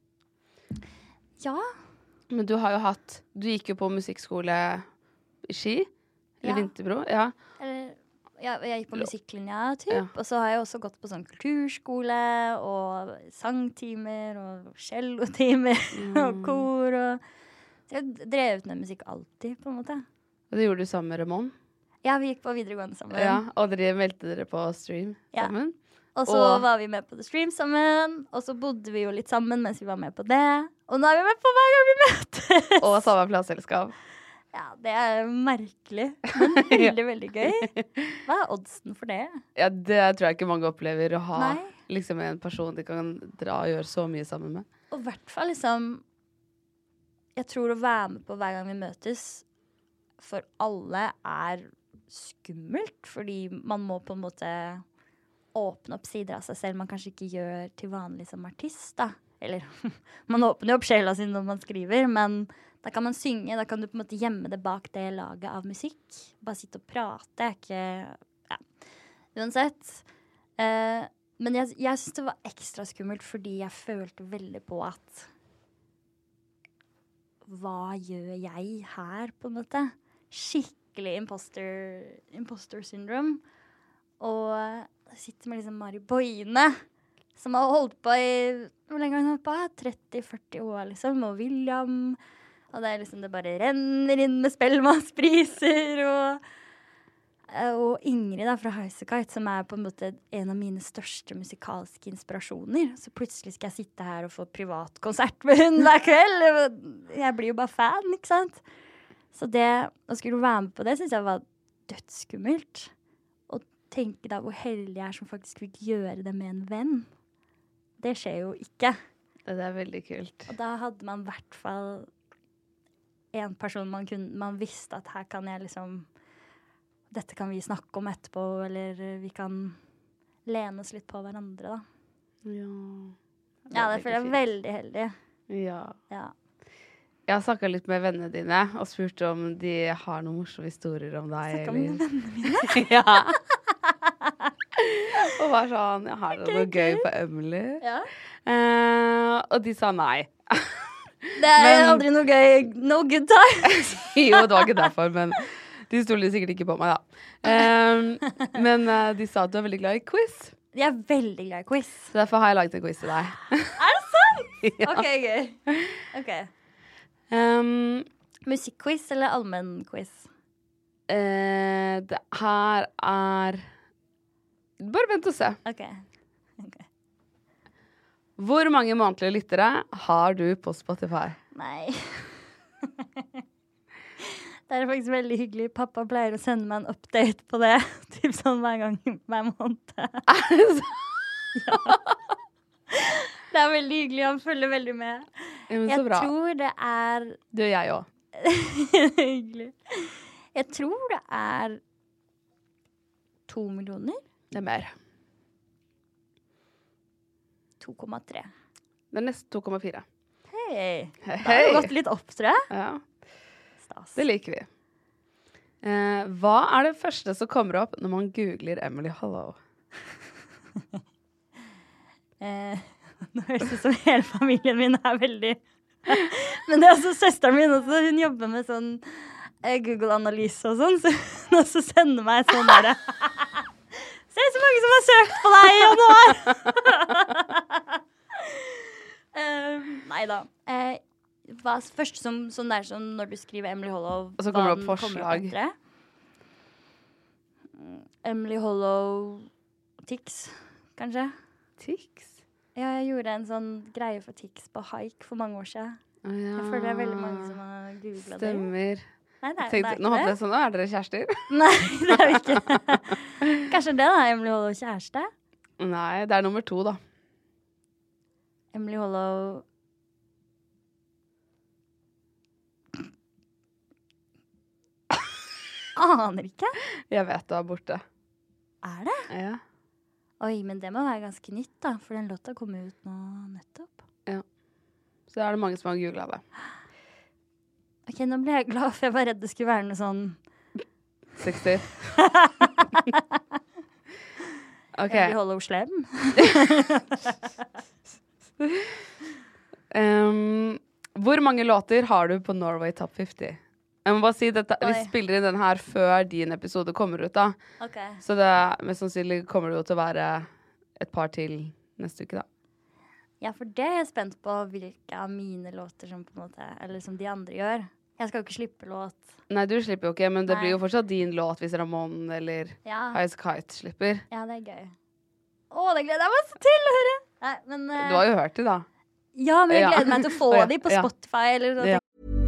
Ja. Men du har jo hatt... Du gikk jo på musikkskole i Ski, eller ja. Vinterbro, ja. Eller, ja, jeg gikk på musikklinja, typ. Ja. Og så har jeg også gått på sånn kulturskole, og sangtimer, og cellotimer, mm. og kor, og... Så jeg har drevet med musikk alltid, på en måte. Og det gjorde du sammen med Ramon? Ja, vi gikk på videregående sammen. Ja, og dere meldte dere på Stream ja. sammen? Og så og... var vi med på The Stream sammen, og så bodde vi jo litt sammen mens vi var med på det. Og nå er vi med på hver gang vi møtes! Og samme plateselskap. Ja, det er merkelig, men veldig, veldig gøy. Hva er oddsen for det? Ja, det tror jeg ikke mange opplever å ha. Nei. Liksom en person de kan dra og gjøre så mye sammen med. Og i hvert fall liksom, jeg tror å være med på hver gang vi møtes, for alle er skummelt, fordi man må på en måte åpne opp sider av seg selv man kanskje ikke gjør til vanlig som artist, da. Eller, man åpner jo opp sjela sin når man skriver, men da kan man synge, da kan du på en måte gjemme det bak det laget av musikk. Bare sitte og prate, ikke... Ja, uansett. Eh, men jeg, jeg synes det var ekstra skummelt, fordi jeg følte veldig på at hva gjør jeg her, på en måte? Skikkelig imposter, imposter syndrome. Og jeg sitter med liksom Mari Boine, som har holdt på i, hvor lenge har hun holdt på? tretti førti år, liksom, og William, og det er liksom, det bare renner inn med Spellemannspriser, og, og Ingrid da, fra Highasakite, som er på en måte en av mine største musikalske inspirasjoner. Så plutselig skal jeg sitte her og få privatkonsert med hun hver kveld. Jeg blir jo bare fan, ikke sant? Så det, å skulle være med på det, synes jeg var dødsskummelt. Og tenke da hvor heldig jeg er som faktisk fikk gjøre det med en venn. Det skjer jo ikke. Det er veldig kult. Og da hadde man i hvert fall en person man, kunne, man visste at her kan jeg liksom, dette kan vi snakke om etterpå, eller vi kan lene oss litt på hverandre da. Ja. Det ja, det føler jeg veldig heldig. Ja. Ja. Jeg har snakket litt med vennene dine og spurt om de har noen morsomme historier om deg. Snakket med vennene mine? Ja. Og var sånn, jeg har det noe gøy på Emily. Ja. Uh, og de sa nei. Det er men, aldri noe gøy, no good time. Jo, det var ikke derfor, men De stoler sikkert ikke på meg, da. Um, men uh, de sa at du er veldig glad i quiz. Jeg er veldig glad i quiz. Så derfor har jeg laget en quiz til deg. Er det sant? Ja. Ok, gøy. Ok. Um, Musikkquiz eller allmennquiz? uh, det her er Bare vent og se. Ok. Ok. Hvor mange månedlige lyttere har du på Spotify? Nei. Det er faktisk veldig hyggelig. Pappa pleier å sende meg en update på det. Typ sånn hver gang, hver måned. Er det så? Ja. Det er veldig hyggelig. Han følger veldig med. Ja, men så Jeg bra. tror det er Det gjør jeg også. hyggelig. Jeg tror det er to millioner. Det er mer. to komma tre. Det er nesten to komma fire. Hei. Hei. Det har jo gått litt opp, tror jeg. Ja, Stas. det liker vi. Eh, hva er det første som kommer opp når man googler Emily Hollow? Eh, nå høres det ut som hele familien min er veldig Men det er også søsteren min også. Hun jobber med sånn eh, Google-analyse og sånn, så hun også sender meg sånn der Se så mange som har søkt på deg i januar! uh, nei da. Uh, hva først som, som det er sånn når du skriver Emily Hollow, Og så kommer det opp hva forslag. kommer det opp etter? Emily Hollow Tix, kanskje? Tix? Ja, jeg gjorde en sånn greie for Tix på Hike for mange år siden. Å, ja. Jeg føler det er veldig mange som har googlet det. Stemmer. Nei, det er, Tenkte, det er nå ikke hadde det. jeg sånn, nå er dere kjærester? Nei, det er vi ikke. Kanskje det da, Emily Hollow kjæreste? Nei, det er nummer to da. Emily Hollow... Aner ikke. Jeg vet du er borte. Er det? Ja. Oi, men det må være ganske nytt da, for den låta kom ut nå nettopp. Ja. Så er det mange som har googlet det. Ok, nå ble jeg glad, for jeg var redd det skulle være noe sånn... seksti. Ok. Emily Hollow slem. um, hvor mange låter har du på Norway Top femti? Jeg må bare si dette, vi Oi. spiller inn den her før din episode kommer ut da. Ok. Så det mest sannsynlig kommer det jo til å være et par til neste uke da. Ja, for det er jeg spent på hvilke av mine låter som på en måte, eller som de andre gjør. Jeg skal jo ikke slippe låt. Nei, du slipper jo ikke, men det Nei. blir jo fortsatt din låt hvis Ramon eller Ja, Ice Kite slipper. ja det er gøy. Åh, det gleder jeg meg så til å høre. Nei, men... eh, Du har jo hørt det da. Ja, men jeg Ja. gleder meg til å få Ja, de på ja. Spotify, eller sånn. Ja.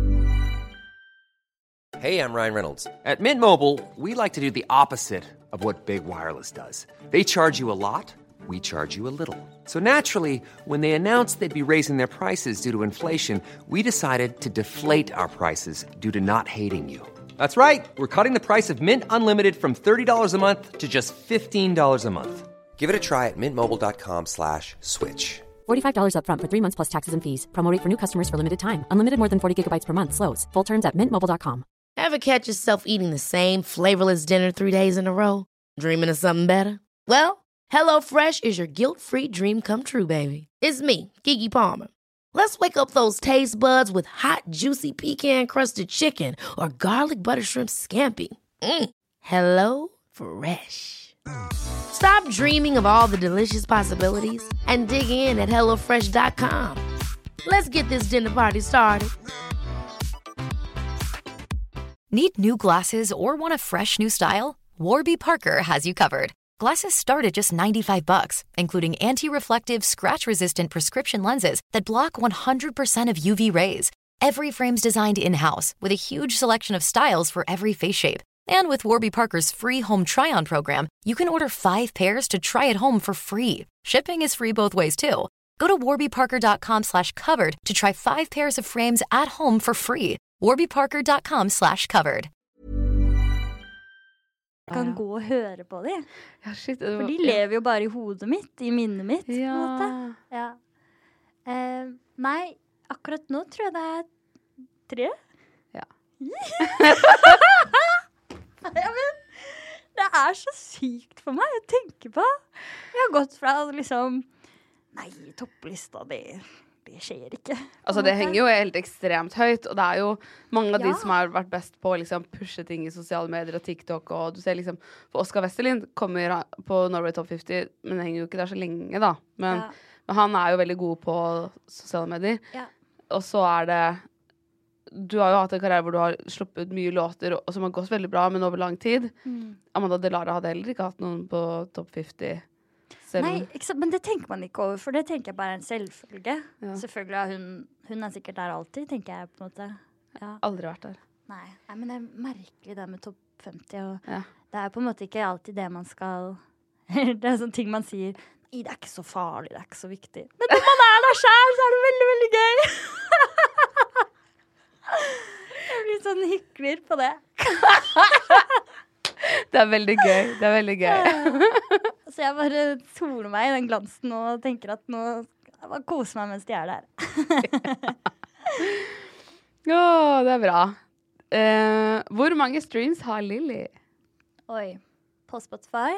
Hey, I'm Ryan Reynolds. At Mint Mobile, we like to do the opposite of what Big Wireless does. They charge you a lot, we charge you a little. So naturally, when they announced they'd be raising their prices due to inflation, we decided to deflate our prices due to not hating you. That's right. We're cutting the price of Mint Unlimited from thirty dollars a month to just fifteen dollars a month. Give it a try at mintmobile.com slash switch. forty-five dollars up front for three months plus taxes and fees. Promo rate for new customers for limited time. Unlimited more than forty gigabytes per month. Slows full terms at mint mobile dot com. Ever catch yourself eating the same flavorless dinner three days in a row? Dreaming of something better? Well, HelloFresh is your guilt-free dream come true, baby. It's me, Keke Palmer. Let's wake up those taste buds with hot, juicy pecan-crusted chicken or garlic butter shrimp scampi. Mm. Hello Fresh. Stop dreaming of all the delicious possibilities and dig in at hello fresh dot com. Let's get this dinner party started. Need new glasses or want a fresh new style? Warby Parker has you covered. Glasses start at just ninety-five bucks, including anti-reflective, scratch-resistant prescription lenses that block one hundred percent of U V rays. Every frame's designed in-house with a huge selection of styles for every face shape. And with Warby Parker's free home try-on program, you can order five pairs to try at home for free. Shipping is free both ways, too. Go to warby parker dot com slash covered to try five pairs of frames at home for free. warby parker dot com slash covered. Jeg kan gå og høre på de. Ja, shit. det var- For de lever jo bare i hodet mitt, i minnet mitt, på en Ja. måte. Ja. Eh, nei, akkurat nå tror jeg det er tre. Ja. Ja, men det er så sykt for meg å tenke på. Jeg har gått fra liksom, nei, topplista di det skjer ikke. Altså, det henger jo helt ekstremt høyt, og det er jo mange av Ja. de som har vært best på å liksom, pushe ting i sosiale medier og TikTok, og du ser liksom, for Oscar Westerlind kommer på Norway Top femti, men det henger jo ikke der så lenge da, men, Ja. men han er jo veldig god på sosiale medier, Ja. og så er det, du har jo hatt en karriere hvor du har sluppet mye låter, og, som har gått veldig bra, men over lang tid. Mm. Amanda Delara hadde heller ikke hatt noen på Top femti. Selv. Nei, ikke sant, men det tenker man ikke over, for det tenker jeg bare er en selvfølge. Ja. Selvfølgelig er hun, hun er sikkert der alltid, tenker jeg på en måte. Ja. Aldri vært der. Nei. Nei, men det er merkelig det med topp femti, og Ja. det er på en måte ikke alltid det man skal, det er sånne ting man sier, nei, det er ikke så farlig, det er ikke så viktig. Men når man er der selv, så er det veldig, veldig gøy. Jeg blir sånn hykler på det. Det er veldig gøy, det er veldig gøy. Så jeg bare soler meg i den glansen og tenker at nå jeg bare koser meg mens de er der. Ja, det er bra. Eh, hvor mange streams har Lily? Oi, på Spotify?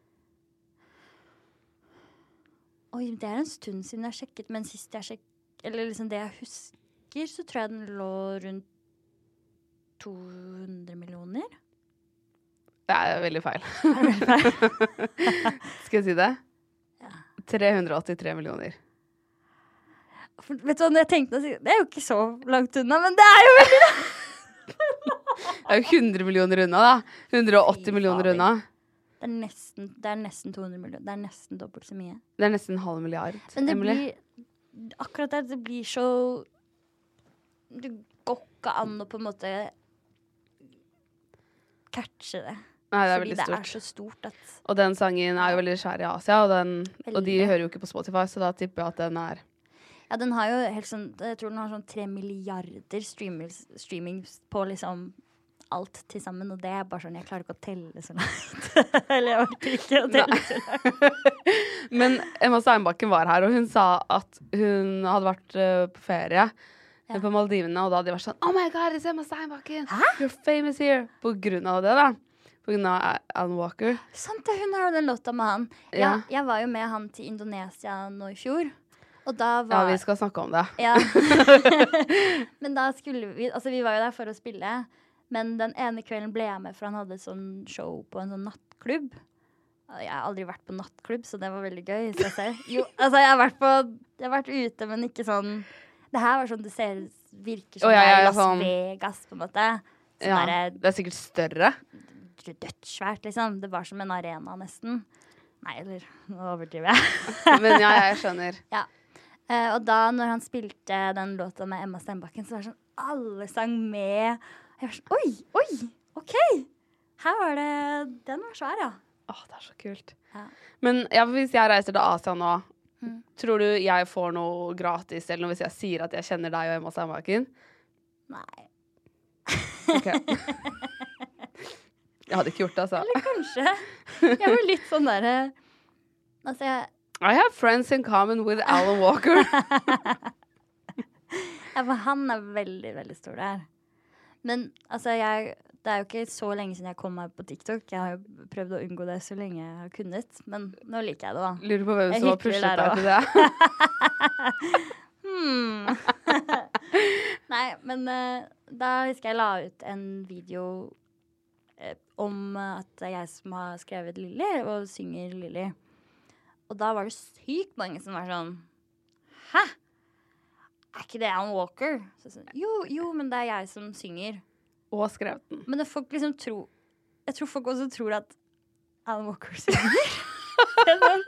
Oi, det er en stund siden jeg har sjekket, men sist jeg sjekket, eller liksom det jeg husker, så tror jeg den lå rundt to hundre millioner. Det er veldig feil. Er det veldig feil? Skal jeg si det? Ja. tre hundre og åttitre millioner. For, vet du hva, når jeg tenkte å si, det er jo ikke så langt unna, men det er jo veldig langt. Det er jo hundre millioner unna da. hundre og åtti millioner unna. Det er nesten, det er nesten to hundre millioner. Det er nesten dobbelt så mye. Det er nesten en halv milliard, Men det Emily. blir, akkurat der, det blir så, det går ikke an å på en måte catche det. Nei, det er Fordi veldig det stort. er så stort at... Og den sangen er jo veldig svær i Asia, og, den, og de Veldig. hører jo ikke på Spotify, så da tipper jeg at den er... Ja, den har jo helt sånn, jeg tror den har sånn tre milliarder streamings, streamings på liksom alt til sammen, og det er bare sånn, jeg klarer ikke å telle så langt. Eller jeg orker ikke å telle så langt. Men Emma Steinbakken var her, og hun sa at hun hadde vært uh, på ferie Ja. på Maldivene, og da hadde de vært sånn, oh my god, it's Emma Steinbakken! You're famous here! På grunn av det da. På grunn av Alan Walker. Sant det, hun har jo den låta med han. Ja. Ja. Jeg var jo med han til Indonesia nå i fjor, og da Ja, var... vi skal snakke om det. Ja. Men da skulle vi, altså vi var jo der for å spille, men den ene kvelden ble jeg med, for han hadde et sånn show på en sånn nattklubb. Jeg har aldri vært på nattklubb, så det var veldig gøy. Så jeg ser. Jo, altså jeg har vært på, jeg har vært ute, men ikke sånn, det her var sånn, det ser, virker som Å, ja, det er ja, Las sånn. Vegas, på en måte. Sånn Ja, der, det er sikkert større. dødssvært, liksom. Det var som en arena, nesten. Nei, eller, nå overdriver jeg. Men ja, jeg skjønner. Ja. Eh, og da, når han spilte den låta med Emma Steinbakken, så var det sånn, alle sang med. Jeg var sånn, oi, oi, ok. Her var det, den var svær, ja. Åh, det er så kult. Ja. Men ja, hvis jeg reiser til Asia nå, Mm. tror du jeg får noe gratis, eller noe hvis jeg sier at jeg kjenner deg og Emma Steinbakken? Nei. Ok. Jeg hadde ikke gjort det, altså. Eller kanskje. Jeg var litt sånn der, altså jeg, I have friends in common with Alan Walker. ja, for han er veldig, veldig stor der. Men altså jeg, det er jo ikke så lenge siden jeg kom meg på TikTok. Jeg har jo prøvd å unngå det så lenge jeg har kunnet, men nå liker jeg det da. Lurer på hvem Jeg som har hykler pushet der deg til det. Hmm. Nei, men uh, da husker jeg la ut en video uh, om uh, at det er jeg som har skrevet Lily, og synger Lily. Og da var det sykt mange som var sånn, hæ? Er ikke det Alan Walker? Så jeg sånn, jo, jo, men det er jeg som synger. Og skrevet den. Men det folk liksom tror, jeg tror folk også tror at Alan Walker synger. Det er sånn.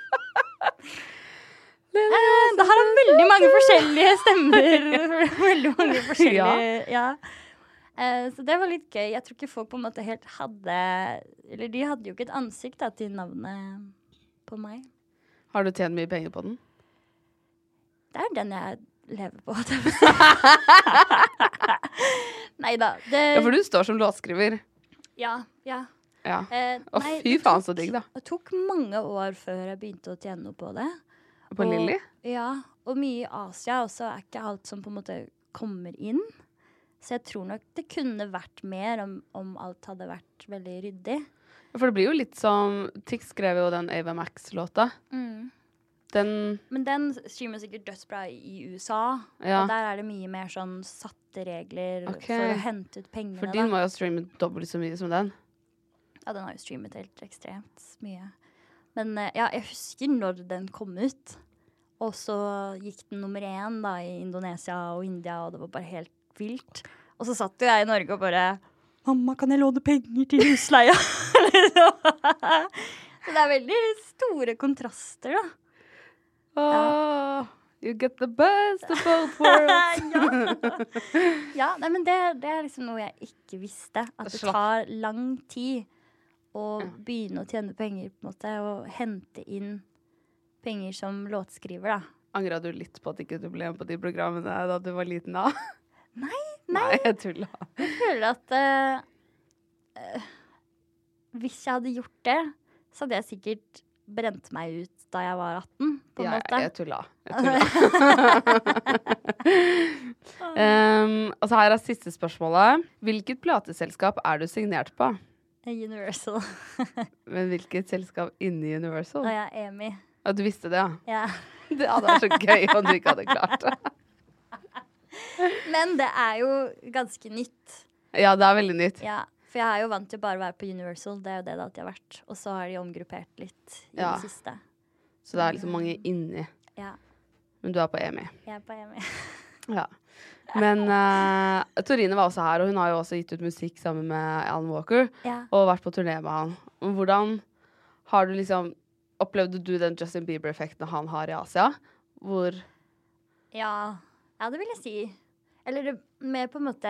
Eh, da har han veldig mange forskjellige stemmer. Veldig mange forskjellige, ja. Eh, så det var litt gøy. Jeg tror ikke folk på en måte helt hadde, eller de hadde jo ikke et ansikt da, til navnet på meg. Har du tjent mye penger på den? Det er den jeg lever på. Neida. Det, Ja, for du står som låtskriver. ja, ja. Ja. Eh, Å, nei, fy det faen, tok- så digg da. Det tok mange år før jeg begynte å tjene noe på det. På Og- Lily? Ja, og mye i Asia også er ikke alt som på en måte kommer inn. Så jeg tror nok det kunne vært mer om, om alt hadde vært veldig ryddig. For det blir jo litt som Tix skrev jo den Ava Max-låta. Mm. Den... Men den streamer sikkert dødsbra i U S A, ja. og der er det mye mer sånn satte regler okay. for å hente ut pengene. For din må jo streame dobbelt så mye som den. Ja, den har jo streamet helt ekstremt mye. Men uh, ja, jeg husker når den kom ut, og så gikk den nummer én da, i Indonesia og India, og det var bare helt vilt. Og så satt jo jeg i Norge og bare, mamma, kan jeg låne penger til husleia? Så det er veldig store kontraster, da. Oh, ja. You get the best of both worlds. ja, ja nei, men det, det er liksom noe jeg ikke visste. At det tar lang tid å ja. begynne å tjene penger, på en måte, og hente inn penger som låtskriver, da. Angret du litt på at ikke du ble med på de programmene da du var liten da? Nei, nei. Nei, jeg tuller. Jeg føler at uh, uh, hvis jeg hadde gjort det, så hadde jeg sikkert brent meg ut da jeg var atten, på en ja, måte. Jeg tulla. Jeg tulla. um, og så her er siste spørsmålet. Hvilket plateselskap er du signert på? Universal. Men hvilket selskap inni Universal? Ja, E M I. Ja, du visste det, ja? Ja. Det hadde vært så gøy om du ikke hadde klart det. Men det er jo ganske nytt. Ja, det er veldig nytt. Ja. For jeg er jo vant til bare å være på Universal. Det er jo det det alltid har vært. Og så har de omgruppert litt i ja. det siste. Så det er liksom mange inni. Ja. Men du er på E M I. Jeg er på E M I. Ja. Men uh, Torine var også her, og hun har jo også gitt ut musikk sammen med Alan Walker. Ja. Og vært på turné med han. Hvordan har du liksom... Opplevde du den Justin Bieber-effekten han har i Asia? Hvor... Ja. Ja, det vil jeg si. Eller det mer på en måte...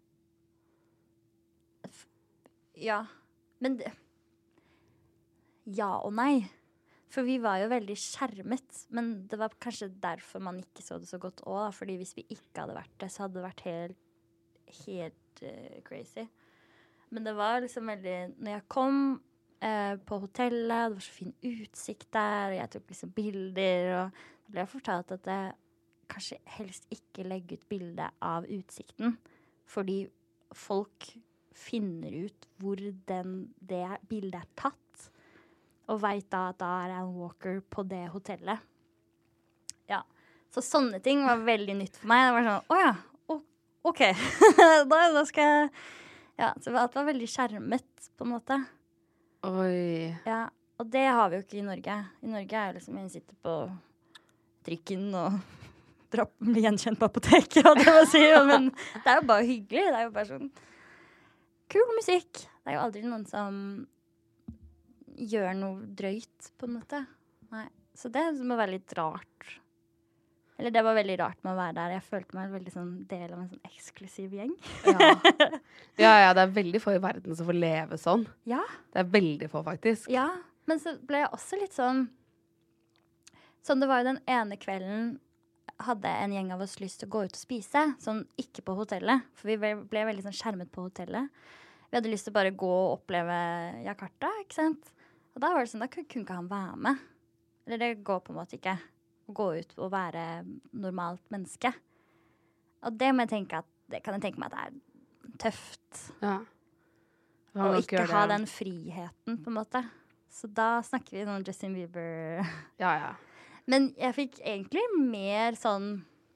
Ja, men det, ja og nei. For vi var jo veldig skjermet, men det var kanskje derfor man ikke så det så godt også, fordi hvis vi ikke hadde vært det, så hadde det vært helt, helt uh, crazy. Men det var liksom veldig, når jeg kom uh, på hotellet, det var så fin utsikt der, og jeg tok liksom bilder, og det ble fortalt at jeg kanskje helst ikke legge ut bilde av utsikten, fordi folk finner ut hvor den, det bildet er tatt, og vet da at da er Alan Walker på det hotellet. Ja, så sånne ting var veldig nytt for meg. Det var sånn, åja, oh, ok, da, da skal jeg... Ja, så alt var veldig skjermet, på en måte. Oi. Ja, og det har vi jo ikke i Norge. I Norge er jo liksom, jeg sitter på trikken og blir gjenkjent på apoteket, og det må si, men det er jo bare hyggelig, det er jo bare sånn, kul musikk. Det er jo aldri noen som gjør noe drøyt, på en måte. Nei. Så det må være litt rart. Eller det var veldig rart med å være der. Jeg følte meg veldig sånn del av en sånn eksklusiv gjeng. Ja. ja, ja, det er veldig få i verden som får leve sånn. Ja. Det er veldig få, faktisk. Ja, men så ble jeg også litt sånn... Sånn, det var jo den ene kvelden hadde en gjeng av oss lyst til å gå ut og spise, sånn ikke på hotellet, for vi ble, ble veldig sånn skjermet på hotellet. Vi hadde lyst til å bare gå og oppleve Jakarta, ikke sant? Og da var det sånn, da kunne ikke han være med. Eller det går på en måte ikke å gå ut og være normalt menneske. Og det må jeg tenke at, det kan jeg tenke meg at det er tøft. Ja. Og ikke ha den friheten, på en måte. Så da snakker vi om Justin Bieber. Ja, ja. Men jeg fikk egentlig mer sånn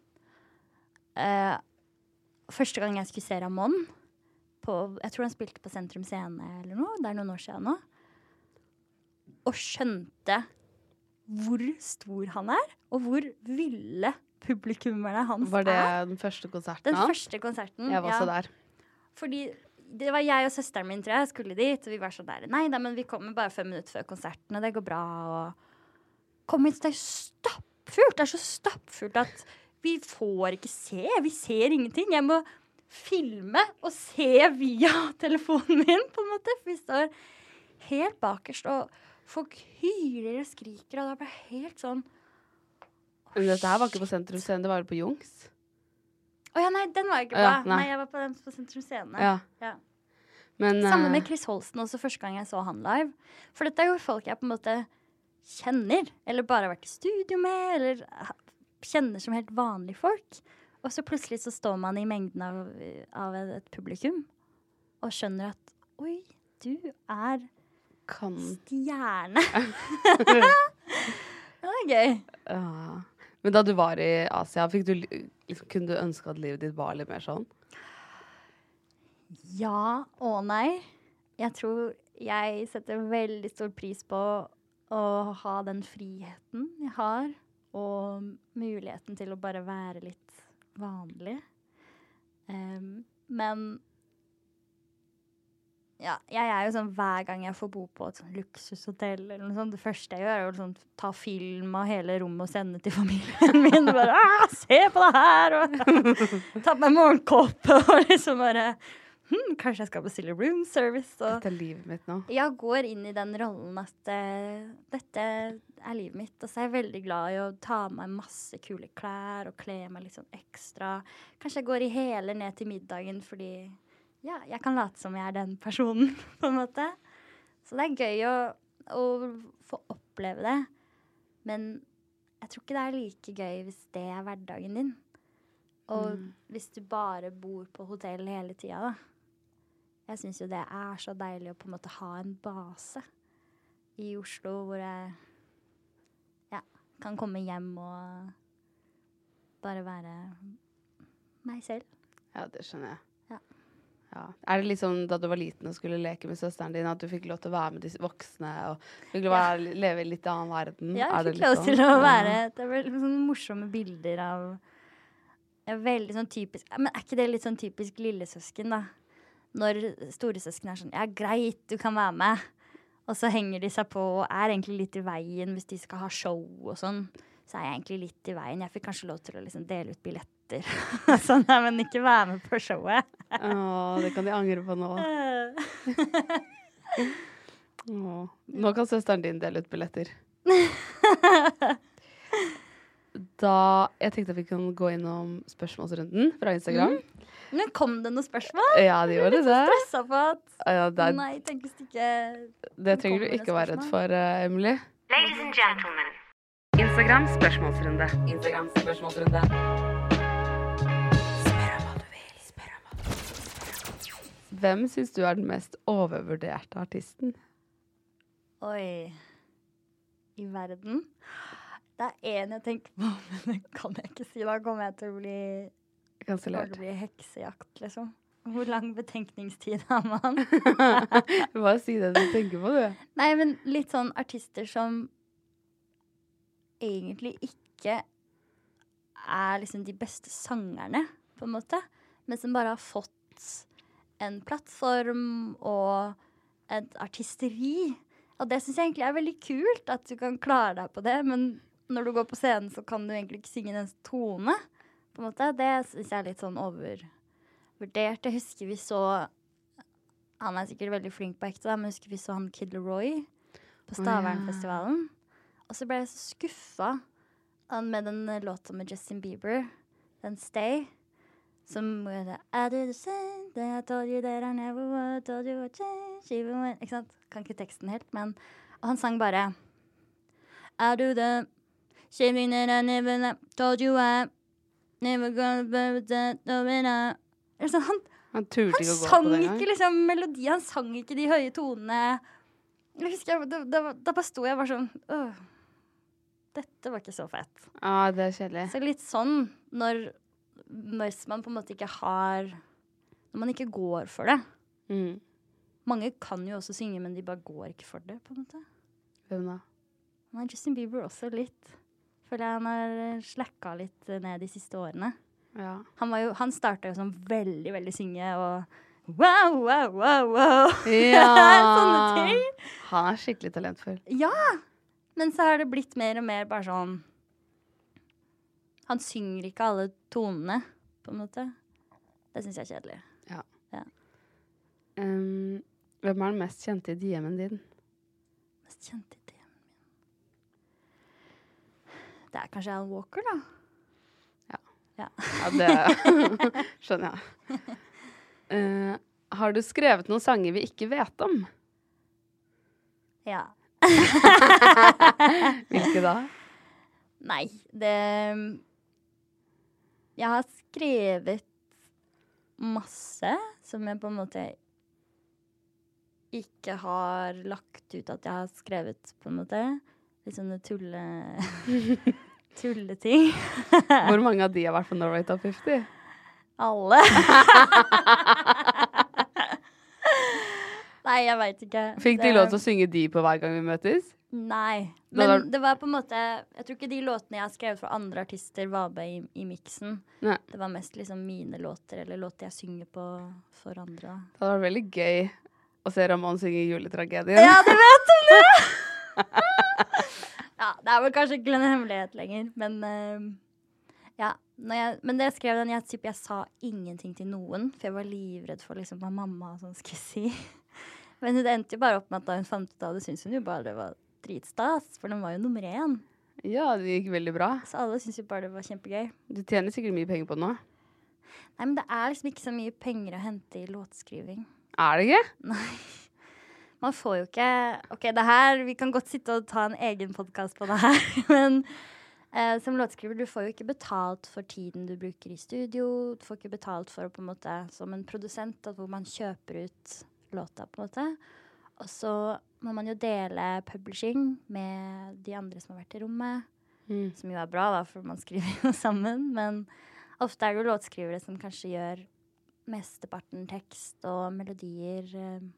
uh, første gang jeg skulle se Ramon på, jeg tror han spilte på Sentrum Scene eller noe, det er noen år siden nå, og skjønte hvor stor han er, og hvor ville publikummerne hans er. Var det den første konserten den han? Den første konserten, jeg var ja. også der. Fordi det var jeg og søsteren min, tror jeg, skulle dit, og vi var sånn der, nei da, men vi kommer bare fem minutter før konserten, og det går bra, og kom hit, det er stappfullt. Det er så stappfullt at vi får ikke se. Vi ser ingenting. Jeg må filme og se via telefonen min, på en måte. For vi står helt bakerst, og folk hyler og skriker, og det ble helt sånn... Men dette her var ikke på Sentrum Scene, det var på Jungs. Åja, nei, den var jeg ikke på. Ja, nei. nei, jeg var på den på Sentrum Scene. Ja. Ja. Men, Samme uh... med Chris Holsten også, første gang jeg så han live. For dette er jo folk jeg på en måte... kjenner, eller bare har vært i studio med, eller kjenner som helt vanlige folk. Og så plutselig så står man i mengden av, av et publikum, og skjønner at, oi, du er kan... stjerne. Det er gøy. Ja. Men da du var i Asia, fikk du, liksom, kunne du ønske at livet ditt var litt mer sånn? Ja og nei. Jeg tror jeg setter veldig stor pris på å ha den friheten jeg har, og muligheten til å bare være litt vanlig. Um, men ja, jeg er jo sånn hver gang jeg får bo på et sånn luksushotell eller noe sånt, det første jeg gjør er jo sånn ta film av hele rommet og sende til familien min. Bare, se på det her! Og ta på meg morgenkopp og liksom bare hm, kanskje jeg skal bestille room service. Og dette er livet mitt nå. Jeg går inn i den rollen at uh, dette er livet mitt. Og så er jeg veldig glad i å ta med meg masse kule klær og kle meg litt sånn ekstra. Kanskje jeg går i hele ned til middagen fordi ja, jeg kan late som jeg er den personen, på en måte. Så det er gøy å, å få oppleve det. Men jeg tror ikke det er like gøy hvis det er hverdagen din. Og mm. hvis du bare bor på hotell hele tiden, da. Jeg synes jo det er så deilig å på en måte ha en base i Oslo, hvor jeg ja, kan komme hjem og bare være meg selv. Ja, det skjønner jeg. Ja. Ja. Er det liksom da du var liten og skulle leke med søsteren din, at du fikk lov til å være med de voksne og fikk lov til å ja. leve i litt annen verden? Ja, jeg fikk lov sånn? til å være. Det var sånne morsomme bilder av ja, veldig sånn typisk. Men er ikke det litt sånn typisk lillesøsken, da? Når storesøsken er sånn, ja, greit, du kan være med. Og så henger de seg på og er egentlig litt i veien hvis de skal ha show og sånn. Så er jeg egentlig litt i veien. Jeg fikk kanskje lov til å liksom dele ut billetter. sånn, ja, men ikke være med på showet. Åh, det kan de angre på nå. Åh, nå kan søsteren din dele ut billetter. Da, jeg tenkte at vi kunne gå innom spørsmålsrunden fra Instagram. Mm. Men kom det noen spørsmål? Ja, det gjorde det. Jeg er litt stressa på at... Ja, det, nei, tenk hvis det ikke... Det trenger du ikke være redd for, uh, Emily. Ladies and gentlemen. Instagram spørsmålsrunde. Instagram spørsmålsrunde. Spør om hva du vil. Spør om hva du vil. Hvem synes du er den mest overvurderte artisten? Oi. I verden? Det er en jeg tenker på, men det kan jeg ikke si. Da kommer jeg til å bli... Kansellert. Det blir heksejakt, liksom. Hvor lang betenkningstid har man? Bare si det du tenker på, du. Nei, men litt sånn artister som egentlig ikke er liksom de beste sangerne, på en måte. Men som bare har fått en plattform og et artisteri. Og det synes jeg egentlig er veldig kult, at du kan klare deg på det. Men når du går på scenen, så kan du egentlig ikke synge en tone. På en måte. Det synes jeg er litt sånn overvurdert. Jeg husker vi så, han er sikkert veldig flink på ekte, da, men jeg husker vi så han Kid Leroy på Stavernfestivalen. Og så ble jeg så skuffet med den låta med Justin Bieber, den Stay, som heter I do the same thing, I told you that I never would, told you I'd change, even when, ikke sant? Kan ikke teksten helt, men og han sang bare I do the same thing that I never told you I never gonna be that when I sånn, han, han turte ikke å gå sang på den ikke liksom melodi, han sang ikke de høye tonene. Jeg husker, da, da, da bare sto jeg bare sånn øh, dette var ikke så fett. Ja, det er kjedelig. Så litt sånn når, når man på en måte ikke har når man ikke går for det. Mm. Mange kan jo også synge, men de bare går ikke for det, på en måte. Hvem da? Nei, Justin Bieber også litt. Føler jeg han har slacka litt ned de siste årene. Ja. Han, var jo, han startet jo sånn veldig, veldig synge, og wow, wow, wow, wow. Ja. Sånne ting. Han er skikkelig talentfull. Ja, men så har det blitt mer og mer bare sånn, han synger ikke alle tonene, på en måte. Det synes jeg er kjedelig. Ja. Ja. Um, hvem er den mest kjente i D M-en din? Mest kjente i D M-en min? Det er kanskje Alan Walker, da. Ja. Ja, ja det skjønner jeg. Uh, har du skrevet noen sanger vi ikke vet om? Ja. Hvilke da? Nei, det... Jeg har skrevet masse som jeg på en måte ikke har lagt ut at jeg har skrevet, på en måte. Litt sånne tulle... tulleting. Hvor mange av de har vært på Norway Top femti? Alle. Nei, jeg vet ikke. Fikk de lov til å synge de på hver gang vi møtes? Nei, men det var på en måte, jeg tror ikke de låtene jeg har skrevet for andre artister var med i, i miksen. Nei. Det var mest liksom mine låter, eller låter jeg synger på for andre. Det hadde vært veldig gøy å se Ramón synge juletragedien. Ja, det vet du det! Ja, det er vel kanskje ikke en hemmelighet lenger, men uh, ja, når jeg, men det jeg skrev den, jeg, jeg sa ingenting til noen, for jeg var livredd for liksom hva mamma sånn skulle si. Men det endte jo bare opp med at da hun fant ut av det, syntes hun jo bare det var dritstas, for den var jo nummer én. Ja, det gikk veldig bra. Så alle syntes jo bare det var kjempegøy. Du tjener sikkert mye penger på det nå. Nei, men det er liksom ikke så mye penger å hente i låtskriving. Er det ikke? Nei. Man får jo ikke... Ok, det her, vi kan godt sitte og ta en egen podcast på det her, men eh, som låtskriver, du får jo ikke betalt for tiden du bruker i studio, du får ikke betalt for å på en måte, som en produsent, at hvor man kjøper ut låta på en måte. Og så må man jo dele publishing med de andre som har vært i rommet, mm. som jo er bra da, for man skriver jo sammen, men ofte er det jo låtskrivere som kanskje gjør mesteparten tekst og melodier.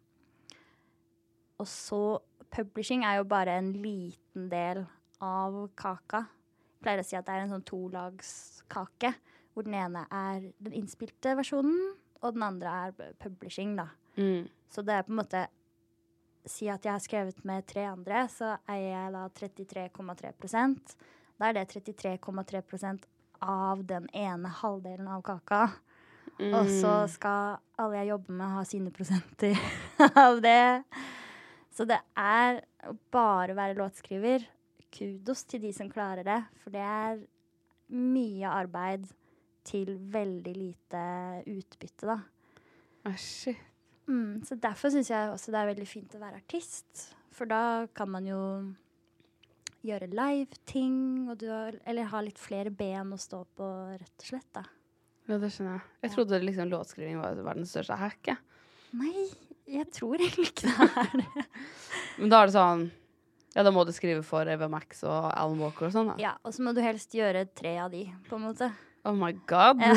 Og så, publishing er jo bare en liten del av kaka. Jeg pleier å si at det er en sånn tolagskake, hvor den ene er den innspilte versjonen, og den andre er publishing da. Mm. Så det er på en måte, si at jeg har skrevet med tre andre, så eier jeg da trettitre komma tre prosent. Da er det trettitre komma tre prosent av den ene halvdelen av kaka. Mm. Og så skal alle jeg jobber med ha sine prosenter av det. Så det er bare å være låtskriver. Kudos til de som klarer det, for det er mye arbeid til veldig lite utbytte da. Ah, shit. Mm, så derfor synes jeg også det er veldig fint å være artist. For da kan man jo gjøre live-ting, og du har, eller ha litt flere ben å stå på, rett og slett da. Ja, det skjønner jeg. Jeg trodde liksom låtskriving var verdens største hack, ja. Nei, jeg tror egentlig ikke det er det. Men da er det sånn, ja, da må du skrive for Eva Max og Alan Walker og sånn da. Ja, og så må du helst gjøre tre av de, på en måte. Oh my god. Ja.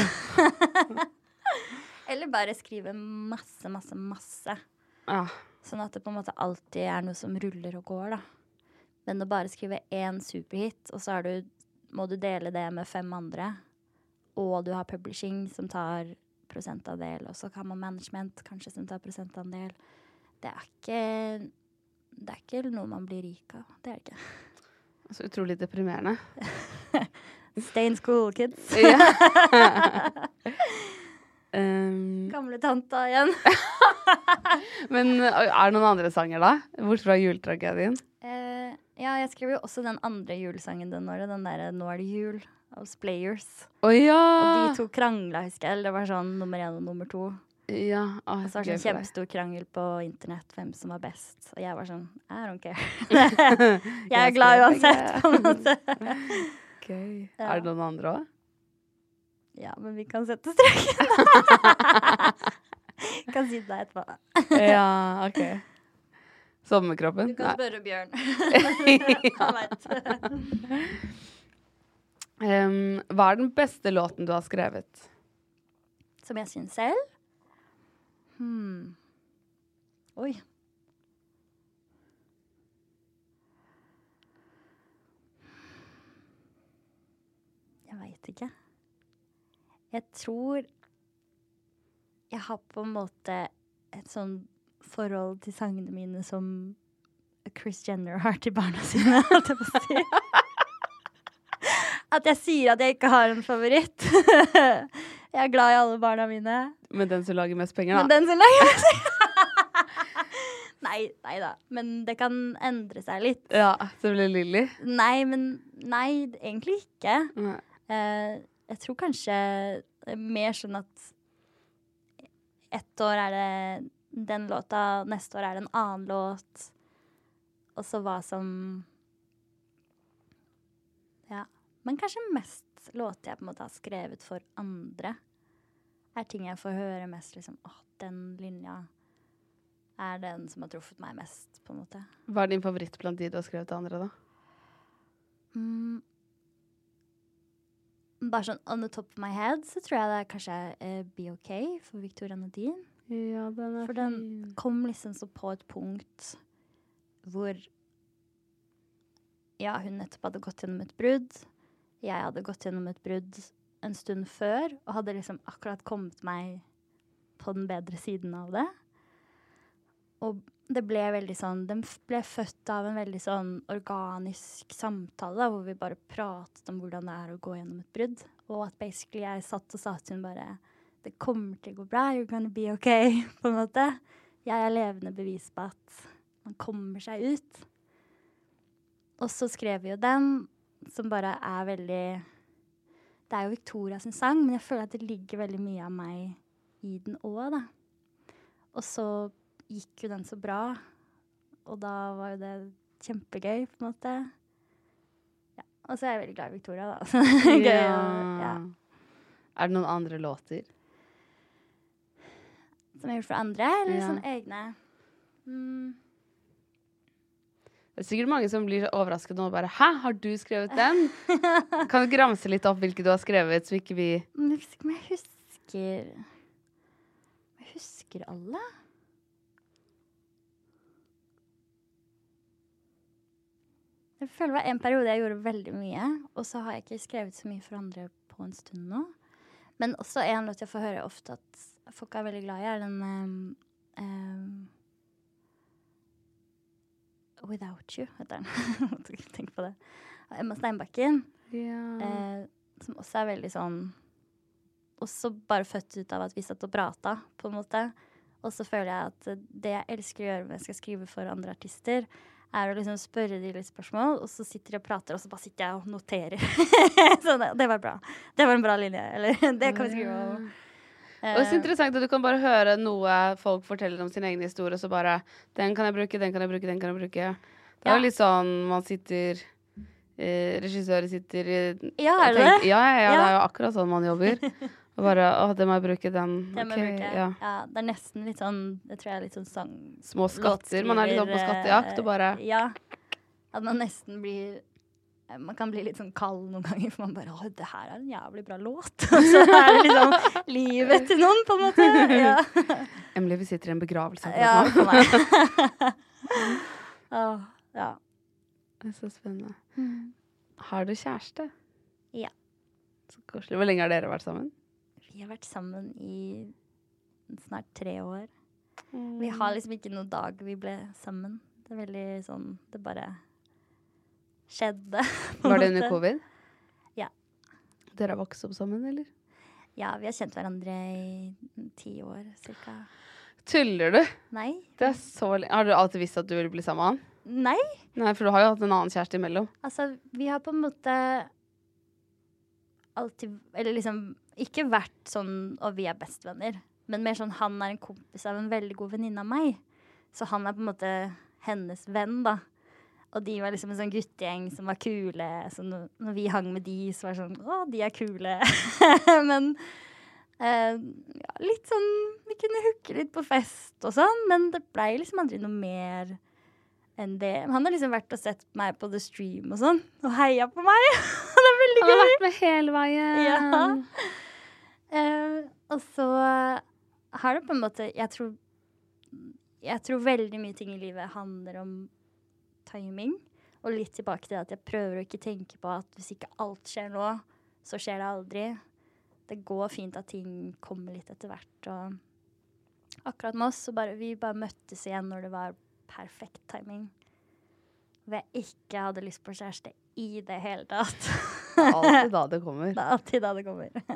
Eller bare skrive masse, masse, masse. Ja. Sånn at det på en måte alltid er noe som ruller og går, da. Men å bare skrive én superhit, og så er du, må du dele det med fem andre, og du har publishing som tar prosentandel, og så kan man management kanskje som tar prosentandel. Det er ikke, det er ikke noe man blir rik av. Det er det ikke. Så utrolig deprimerende. Stay in school, kids. Ja. Um, Gamle tanta igjen. Men er det noen andre sanger da? Bort fra juletragedien? Uh, ja, jeg skrev jo også den andre julesangen den året, den der Nå er det jul av Splayers. Å oh, ja! Og de to krangla, husker jeg. Det var sånn nummer én og nummer to. Ja. Oh, og så var det sånn kjempestor krangel på internett, hvem som var best. Og jeg var sånn, I don't care. Jeg er glad uansett, på en måte. Okay. Ja. Er det noen andre også? Ja, men vi kan sette streken. Vi kan si det etterpå. Ja, ok. Sommerkroppen? Du kan spørre Bjørn. Han vet. um, hva er den beste låten du har skrevet? Som jeg synes selv? Hmm. Oi. Jeg vet ikke. Jeg tror jeg har på en måte et sånn forhold til sangene mine som Kris Jenner har til barna sine. At jeg sier at jeg ikke har en favoritt. Jeg er glad i alle barna mine. Men den som lager mest penger, da? Men den som lager mest penger. Nei, nei da. Men det kan endre seg litt. Ja, så blir det Lily. Nei, men nei, egentlig ikke. Nei. Uh, jeg tror kanskje mer sånn at ett år er det den låta, neste år er det en annen låt, og så hva som ja, men kanskje mest låter jeg på en måte har skrevet for andre er ting jeg får høre mest liksom, åh, den linja er den som har truffet meg mest på en måte. Hva er din favoritt blant de du har skrevet til andre da? Mm. bare sånn on the top of my head, så tror jeg det er kanskje uh, Be OK for Victoria Nadine. Ja, den er For den fin. kom liksom så på et punkt hvor ja, hun nettopp hadde gått gjennom et brudd. Jeg hadde gått gjennom et brudd en stund før, og hadde liksom akkurat kommet meg på den bedre siden av det. Og det ble veldig sånn, den ble født av en veldig sånn organisk samtale, hvor vi bare pratet om hvordan det er å gå gjennom et brudd. Og at basically jeg satt og sa til hun bare, det kommer til å gå bra, you're gonna be OK, på en måte. Jeg er levende bevis på at man kommer seg ut. Og så skrev vi jo den, som bare er veldig, det er jo Victoria sin sang, men jeg føler at det ligger veldig mye av meg i den også, da. Og så gikk jo den så bra, og da var jo det kjempegøy, på en måte. Ja, og så er jeg veldig glad i Victoria, da. Gøy, Ja. ja. Er det noen andre låter? Som jeg har gjort for andre, eller Ja. sånn egne? Mm. Det er sikkert mange som blir så overrasket nå og bare, hæ, har du skrevet den? Kan du gramse litt opp hvilke du har skrevet, så ikke vi... Men jeg vet ikke om jeg husker... Jeg husker alle. Jeg føler det var en periode jeg gjorde veldig mye, og så har jeg ikke skrevet så mye for andre på en stund nå. Men også en låt jeg får høre ofte at folk er veldig glad i, er den um, um, Without You, heter den. Jeg måtte ikke tenke på det. Av Emma Steinbakken. Ja. Eh, som også er veldig sånn, også bare født ut av at vi satt og prata, på en måte. Og så føler jeg at det jeg elsker å gjøre når jeg skal skrive for andre artister, er å liksom spørre de litt spørsmål, og så sitter de og prater, og så bare sitter jeg og noterer. Så det, det var bra. Det var en bra linje, eller det kan vi skrive om. Og det er så interessant at du kan bare høre noe folk forteller om sin egen historie, så bare, den kan jeg bruke, den kan jeg bruke, den kan jeg bruke. Det er jo Ja. litt sånn, man sitter, eh, regissører sitter i, Ja, og er det tenker- det? Ja, ja, ja, Ja. det er jo akkurat sånn man jobber. Og bare, åh, det må jeg bruke, den. Det må Ok, jeg bruke. ja. Ja, det er nesten litt sånn, det tror jeg er litt sånn sang... Små skatter, man er litt sånn på låtskriver, skattejakt, og bare... Ja, at man nesten blir... Man kan bli litt sånn kald noen ganger, for man bare, åh, det her er en jævlig bra låt. Og så er det liksom livet til noen, på en måte. Ja, Emily, vi sitter i en begravelse. ja akkurat for nå. meg. Åh, ja. Det er så spennende. Mm. Har du kjæreste? Ja. Så koselig. Hvor lenge har dere vært sammen? Vi har vært sammen i snart tre år. Vi har liksom ikke noen dag vi ble sammen. Det er veldig sånn, det bare skjedde. på en Var det under måte. covid? Ja. Dere har vokst opp sammen, eller? Ja, vi har kjent hverandre i ti år, cirka. Tuller du? Nei. Det er så lenge. Har du alltid visst at du ville bli sammen med han? Nei, Nei, for du har jo hatt en annen kjæreste imellom. altså, vi har på en måte alltid, eller liksom, ikke vært sånn, og vi er bestevenner, men mer sånn, han er en kompis av en veldig god venninne av meg. Så han er på en måte hennes venn, da. Og de var liksom en sånn guttegjeng som var kule. Så når, når vi hang med de, så var det sånn, å, de er kule. Men eh, ja, litt sånn, vi kunne hooke litt på fest og sånn, men det ble liksom aldri noe mer enn det. Han har liksom vært og sett meg på The Stream og sånn, og heia på meg. Det er veldig Han gøy. har vært med hele veien. Ja. Eh, og så har det på en måte, jeg tror, jeg tror veldig mye ting i livet handler om timing, og litt tilbake til at jeg prøver å ikke tenke på at hvis ikke alt skjer nå, så skjer det aldri. Det går fint at ting kommer litt etter hvert, og akkurat med oss, så bare, vi bare møttes igjen når det var perfekt timing. Hvor jeg ikke hadde lyst på kjæreste i det hele tatt. Det er alltid da det kommer. Det er alltid da det kommer.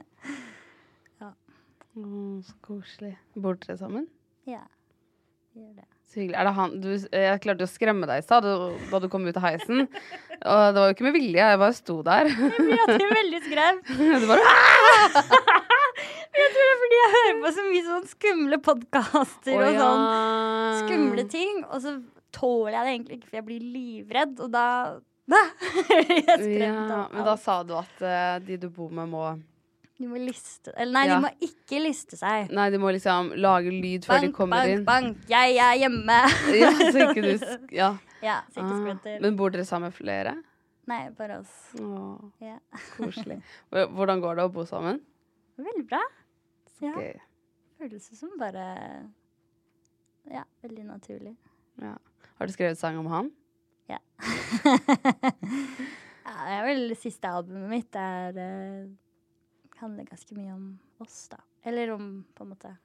Åh, så koselig. Bor dere sammen? Ja, gjør det. Så hyggelig. Er det han, du, jeg klarte å skremme deg i stad da, da du kom ut av heisen. Og det var jo ikke med vilje, jeg bare sto der. Ja, det er veldig skrev. Du bare, Jeg tror det er fordi jeg hører på så mye sånn skumle podcaster Å, og ja. sånn skumle ting, og så tåler jeg det egentlig ikke, for jeg blir livredd, og da, da jeg er skremt ja, av men da alt. sa du at eh, de du bor med må... De må liste, eller nei, Ja. de må ikke liste seg. Nei, de må liksom lage lyd før de Bank, kommer bank, inn. bank, jeg er hjemme. Ja, så ikke du... sk- Ja. Ja, så ikke Ah, skvetter. men bor dere sammen med flere? Nei, bare oss. Åh, Ja. koselig. Hvordan går det å bo sammen? Veldig bra. Ja. Gøy. Føles som bare, ja, veldig naturlig. Ja. Har du skrevet sang om han? Ja. Ja, det er vel det siste albumet mitt, det er, uh, handler ganske mye om oss da. Eller om, på en måte,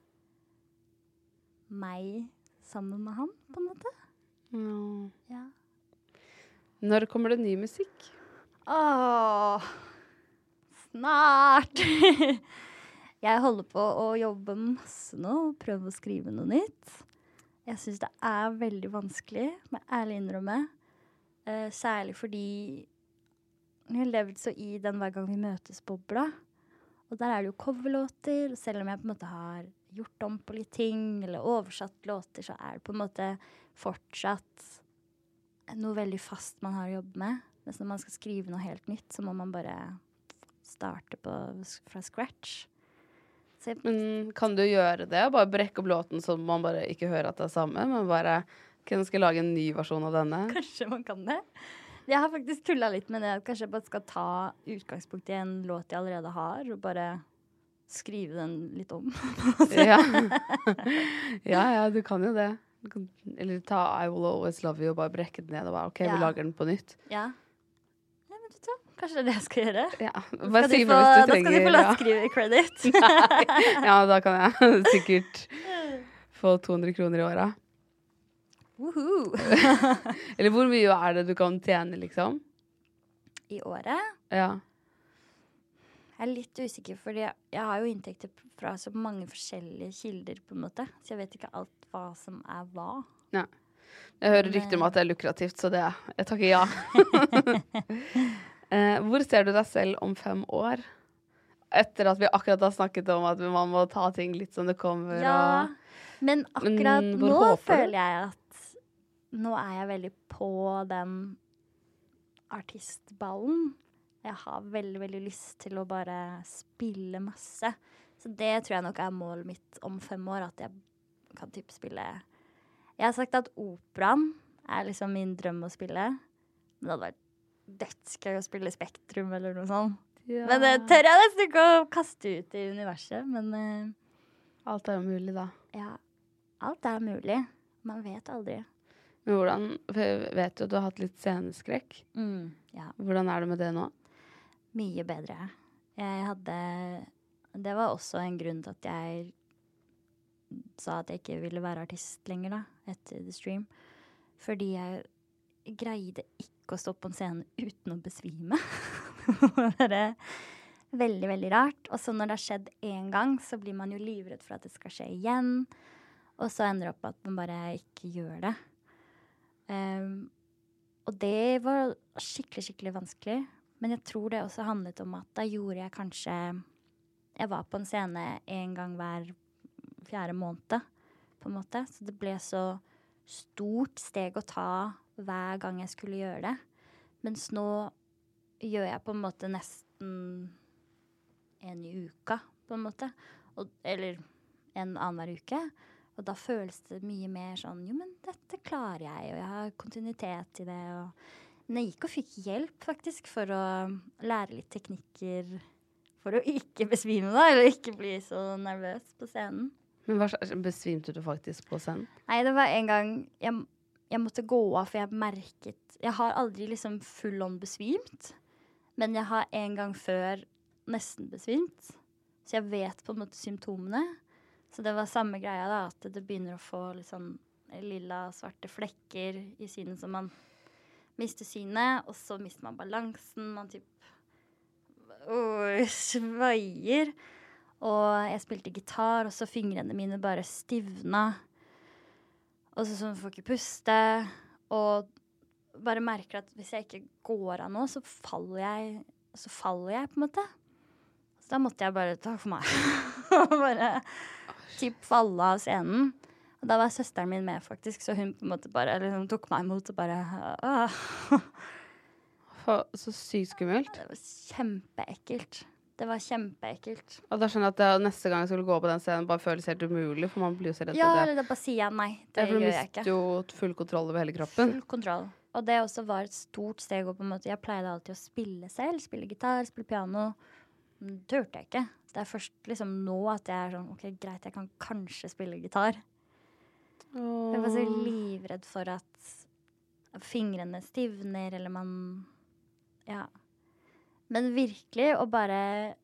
meg sammen med han, på en måte. Mm. Ja. Når kommer det ny musikk? Åh, snart. Jeg holder på å jobbe masse nå, og prøve å skrive noe nytt. Jeg synes det er veldig vanskelig, med ærlig innrømme. Uh, særlig fordi jeg har levd så i den hver gang vi møtes bobla. Og der er det jo coverlåter, og selv om jeg på en måte har gjort om på litt ting, eller oversatt låter, så er det på en måte fortsatt noe veldig fast man har å jobbe med. Mens når man skal skrive noe helt nytt, så må man bare starte på, fra scratch. Så jeg, Men kan du gjøre det? Bare brekke opp låten så man bare ikke hører at det er samme, men bare, kan du skal lage en ny versjon av denne? kanskje man kan det. Jeg har faktisk tullet litt med det, at kanskje jeg bare skal ta utgangspunkt i en låt jeg allerede har, og bare skrive den litt om. ja. ja, ja, du kan jo det. Du kan, eller ta I Will Always Love You og bare brekke den ned og bare, ok, Ja. vi lager den på nytt. Ja. Ja, men du tar, kanskje det er det jeg skal gjøre. Ja, Da bare skal si de meg få- hvis du Da skal trenger. de få la ja. skrive credit. Nei, ja, da kan jeg sikkert få to hundre kroner i året. Woohoo! Eller hvor mye er det du kan tjene, liksom? I året? Ja. Jeg er litt usikker, fordi jeg, jeg har jo inntekter fra så mange forskjellige kilder, på en måte. Så jeg vet ikke alt hva som er hva. ja. Jeg hører Men, rykter om at det er lukrativt, så det, jeg takker ja. eh, hvor ser du deg selv om fem år? Etter at vi akkurat har snakket om at man må ta ting litt som det kommer. Ja, Og, men akkurat Men hvor nå håper du? føler jeg at nå er jeg veldig på den artistballen. Jeg har veldig, veldig lyst til å bare spille masse. Så det tror jeg nok er målet mitt om fem år, at jeg kan typ spille. Jeg har sagt at operaen er liksom min drøm å spille. Men det hadde vært dødsgøy å spille Spektrum eller noe sånt. ja. Men det tør jeg nesten ikke å kaste ut i universet. Men eh, Alt er jo mulig, da. ja, alt er mulig. Man vet aldri. Men hvordan, for jeg vet jo at du har hatt litt sceneskrekk. Mm, ja, Hvordan er det med det nå? mye bedre. Jeg hadde, det var også en grunn til at jeg sa at jeg ikke ville være artist lenger da, etter The Stream. Fordi jeg greide ikke å stå på en scene uten å besvime. Det var veldig, veldig rart. Og så når det har skjedd en gang, så blir man jo livredd for at det skal skje igjen. Og så ender det opp at man bare ikke gjør det. Um, og det var skikkelig, skikkelig vanskelig. Men jeg tror det også handlet om at da gjorde jeg kanskje... Jeg var på en scene en gang hver fjerde måned, på en måte. Så det ble så stort steg å ta hver gang jeg skulle gjøre det. Mens nå gjør jeg på en måte nesten en i uka, på en måte. Og, eller en annen hver uke. Og da føles det mye mer sånn, jo, men dette klarer jeg, og jeg har kontinuitet i det. Og... Men jeg gikk og fikk hjelp, faktisk, for å lære litt teknikker for å ikke besvime, da, eller ikke bli så nervøs på scenen. Men hva slags- besvimte du faktisk på scenen? Nei, det var en gang jeg, jeg måtte gå av, for jeg merket... Jeg har aldri liksom full on besvimt, men jeg har en gang før nesten besvimt. Så jeg vet på en måte symptomene. Så det var samme greia da, at det begynner å få litt sånn lilla svarte flekker i synet som man mister synet, og så mister man balansen, man typ øh, svaier. Og jeg spilte gitar, og så fingrene mine bare stivna. Og så sånn, får ikke puste, og bare merker at hvis jeg ikke går av nå, så faller jeg, så faller jeg på en måte. Så da måtte jeg bare ta for meg. Og bare typ falle av scenen. Og da var søsteren min med faktisk, så hun på en måte bare, eller hun tok meg imot og bare, åh. For, så sykt skummelt. Det var kjempeekkelt. Det var kjempeekkelt. Og da skjønner jeg at det, neste gang jeg skulle gå på den scenen bare føles helt umulig, for man blir jo så redd Ja, for det. eller da bare sier jeg nei. Det ja, for gjør jeg du ikke. mister jo full kontroll over hele kroppen. Full kontroll. Og det også var et stort steg opp på en måte. Jeg pleide alltid å spille selv, spille gitar, spille piano. Det turte jeg ikke. Det er først liksom nå at jeg er sånn, ok, greit, jeg kan kanskje spille gitar. Oh. Jeg var så livredd for at fingrene stivner, eller man, ja. Men virkelig å bare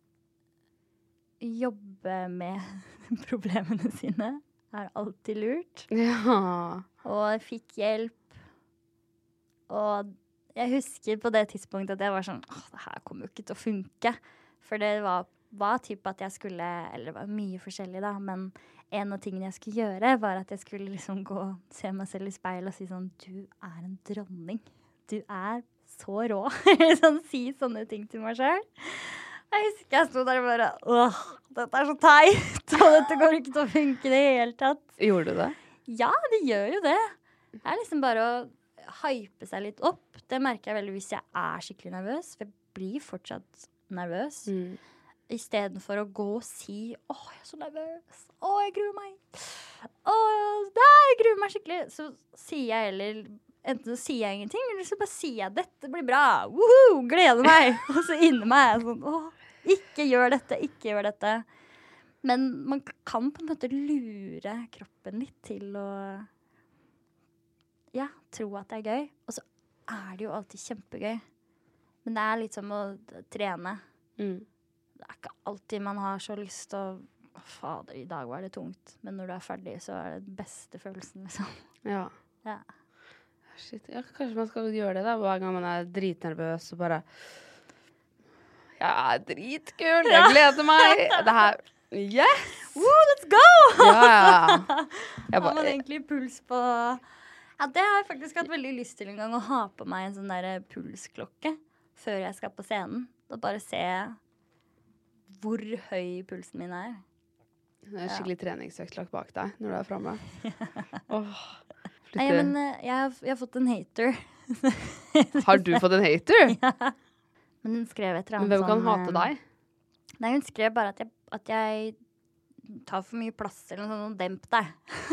jobbe med problemene sine er alltid lurt. Ja. Og jeg fikk hjelp. Og jeg husker på det tidspunktet at jeg var sånn, åh, det her kommer jo ikke til å funke. For det var, var typ at jeg skulle, eller det var mye forskjellig da, men en av tingene jeg skulle gjøre var at jeg skulle liksom gå og se meg selv i speil og si sånn, du er en dronning. Du er så rå. sånn, si sånne ting til meg selv. Jeg husker jeg stod der og bare, åh, dette er så teit, og dette går ikke til å funke det i hele tatt. Gjorde du det? Ja, det gjør jo det. Det er liksom bare å hype seg litt opp. Det merker jeg veldig hvis jeg er skikkelig nervøs, for jeg blir fortsatt nervøs. Mm. I stedet for å gå og si, åh, jeg er så nervøs, åh, jeg gruer meg, åh, nei, jeg gruer meg skikkelig, så sier jeg heller, enten så sier jeg ingenting, eller så bare sier jeg, dette blir bra, woohoo, gleder meg, og så inni meg er jeg sånn, åh, ikke gjør dette, ikke gjør dette. Men man kan på en måte lure kroppen litt til å, ja, tro at det er gøy, og så er det jo alltid kjempegøy. Men det er litt som å trene. Mm. Det er ikke alltid man har så lyst til å, å fader, i dag var det tungt. Men når du er ferdig, så er det den beste følelsen, liksom. Ja. Ja. Shit, ja, kanskje man skal gjøre det da, hver gang man er dritnervøs og bare, ja, dritkul, jeg gleder meg. Det her, yes! Woo, let's go! Ja, ja. Jeg bare, har man egentlig puls på, ja, det har jeg faktisk hatt veldig lyst til en gang, å ha på meg en sånn der pulsklokke før jeg skal på scenen, og bare se hvor høy pulsen min er. Det er skikkelig ja. treningsøkt lagt bak deg når du er fremme. Åh, Nei, men uh, jeg, har, jeg har fått en hater. Har du fått en hater? Ja. Men hun skrev et eller annet. Men hvem kan sånn, hate deg? Nei, hun skrev bare at jeg, at jeg tar for mye plass eller noe sånt, og demp deg.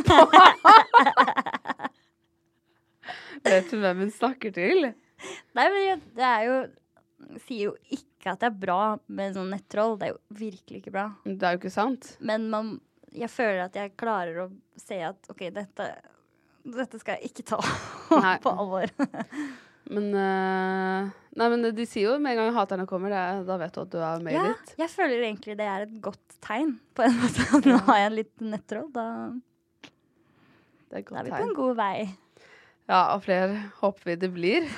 Vet du hvem hun snakker til? Nei, men det er jo, sier jo ikke at det er bra med sånn nettroll. Det er jo virkelig ikke bra. Det er jo ikke sant. Men man, jeg føler at jeg klarer å se at, ok, dette, dette skal jeg ikke ta på alvor. Men, uh, nei, men de sier jo med en gang haterne kommer, det, da vet du at du er med ja, litt. Jeg føler egentlig det er et godt tegn på en måte. Nå har jeg litt nettroll, da, det er, godt da er vi tegn. på en god vei. Ja, og flere håper vi det blir.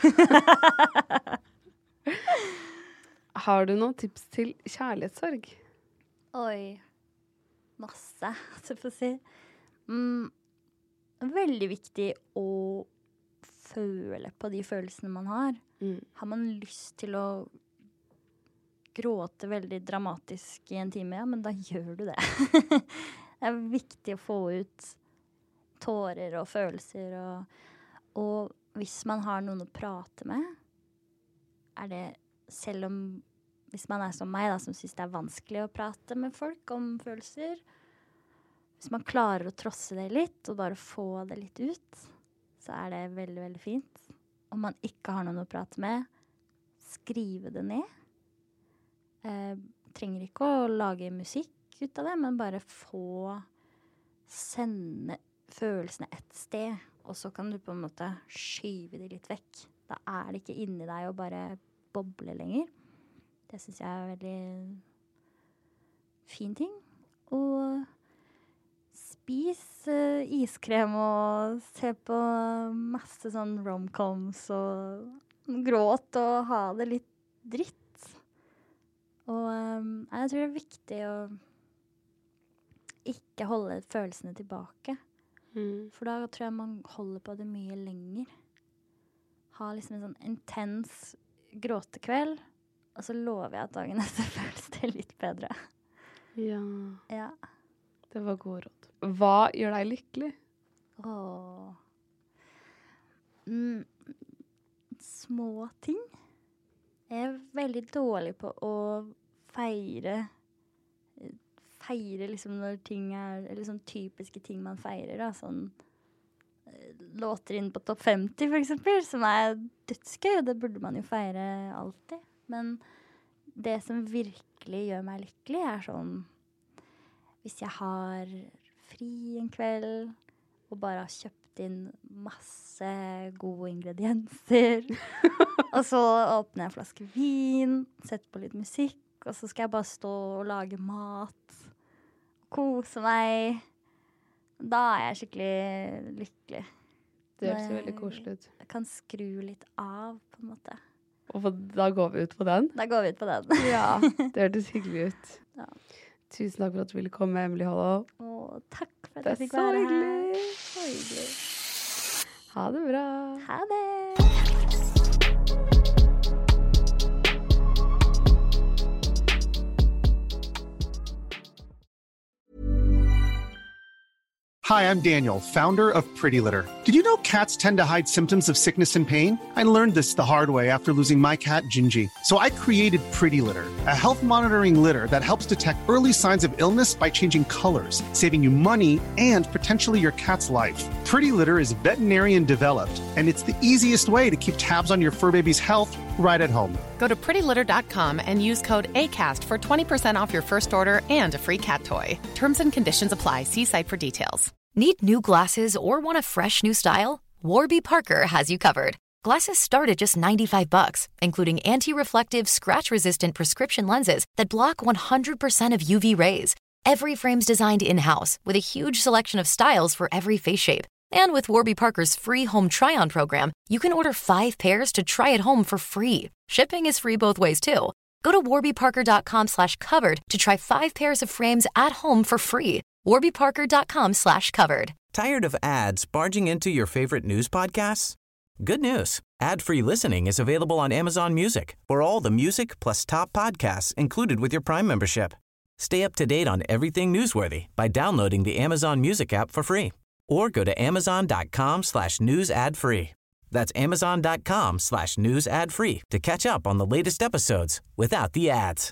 Har du noen tips til kjærlighetssorg? Oi, masse, så får si. Mm, veldig viktig å føle på de følelsene man har. Mm. Har man lyst til å gråte veldig dramatisk i en time, ja, men da gjør du det. Det er viktig å få ut tårer og følelser, og, og hvis man har noen å prate med, er det, selv om, hvis man er som meg da, som synes det er vanskelig å prate med folk om følelser, hvis man klarer å trosse det litt, og bare få det litt ut, så er det veldig, veldig fint. Om man ikke har noen å prate med, skrive det ned. Eh, trenger ikke å lage musikk ut av det, men bare få sende følelsene et sted, og så kan du på en måte skyve det litt vekk. Da er det ikke inni deg å bare boble lenger. Det synes jeg er en veldig fin ting. Og spis uh, iskrem og se på masse sånn romcoms og gråt og ha det litt dritt. Og um, jeg tror det er viktig å ikke holde følelsene tilbake. Mm. For da tror jeg man holder på det mye lenger. Ha liksom en sånn intens gråtekveld, og så lover jeg at dagen etter føles det litt bedre. Ja. Ja. Det var god råd. Hva gjør deg lykkelig? Åh. Mm, små ting. Jeg er veldig dårlig på å feire feire liksom når ting er, eller sånn typiske ting man feirer da, sånn låter inn på topp femti for eksempel, som er dødsgøy, og det burde man jo feire alltid. Men det som virkelig gjør meg lykkelig er sånn, hvis jeg har fri en kveld, og bare har kjøpt inn masse gode ingredienser, og så åpner jeg en flaske vin, setter på litt musikk, og så skal jeg bare stå og lage mat, kose meg. Da er jeg skikkelig lykkelig. Det høres veldig koselig ut. Jeg kan skru litt av, på en måte. Og da går vi ut på den? Da går vi ut på den. Ja, det hørtes hyggelig ut. Ja. Tusen takk for at du ville komme, Emilie Hollow. Å, takk for at jeg fikk være her. Det er så hyggelig. Ha det bra. Ha det. Hi, I'm Daniel, founder of Pretty Litter. Did you know cats tend to hide symptoms of sickness and pain? I learned this the hard way after losing my cat, Gingy. So I created Pretty Litter, a health monitoring litter that helps detect early signs of illness by changing colors, saving you money and potentially your cat's life. Pretty Litter is veterinarian developed, and it's the easiest way to keep tabs on your fur baby's health right at home. Go to pretty litter dot com and use code ACAST for twenty percent off your first order and a free cat toy. Terms and conditions apply. See site for details. Need new glasses or want a fresh new style? Warby Parker has you covered. Glasses start at just ninety-five bucks, including anti-reflective, scratch-resistant prescription lenses that block one hundred percent of U V rays. Every frame's designed in-house with a huge selection of styles for every face shape. And with Warby Parker's free home try-on program, you can order five pairs to try at home for free. Shipping is free both ways, too. Go to warby parker dot com slash covered to try five pairs of frames at home for free. warby parker dot com slash covered. Tired of ads barging into your favorite news podcasts? Good news. Ad-free listening is available on Amazon Music for all the music plus top podcasts included with your Prime membership. Stay up to date on everything newsworthy by downloading the Amazon Music app for free or go to amazon dot com slash news ad free. That's amazon dot com slash news ad free to catch up on the latest episodes without the ads.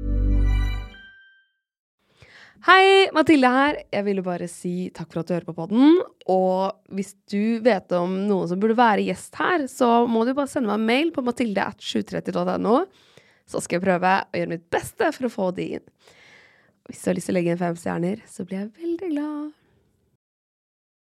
Hei, Mathilde her. Jeg ville bare si takk for at du hører på podden. Og hvis du vet om noen som burde være gjest her, så må du bare sende meg en mail på mathilde at sju tretti punktum no. Så skal jeg prøve å gjøre mitt beste for å få de inn. Og hvis du har lyst til å legge inn fem stjerner, så blir jeg veldig glad.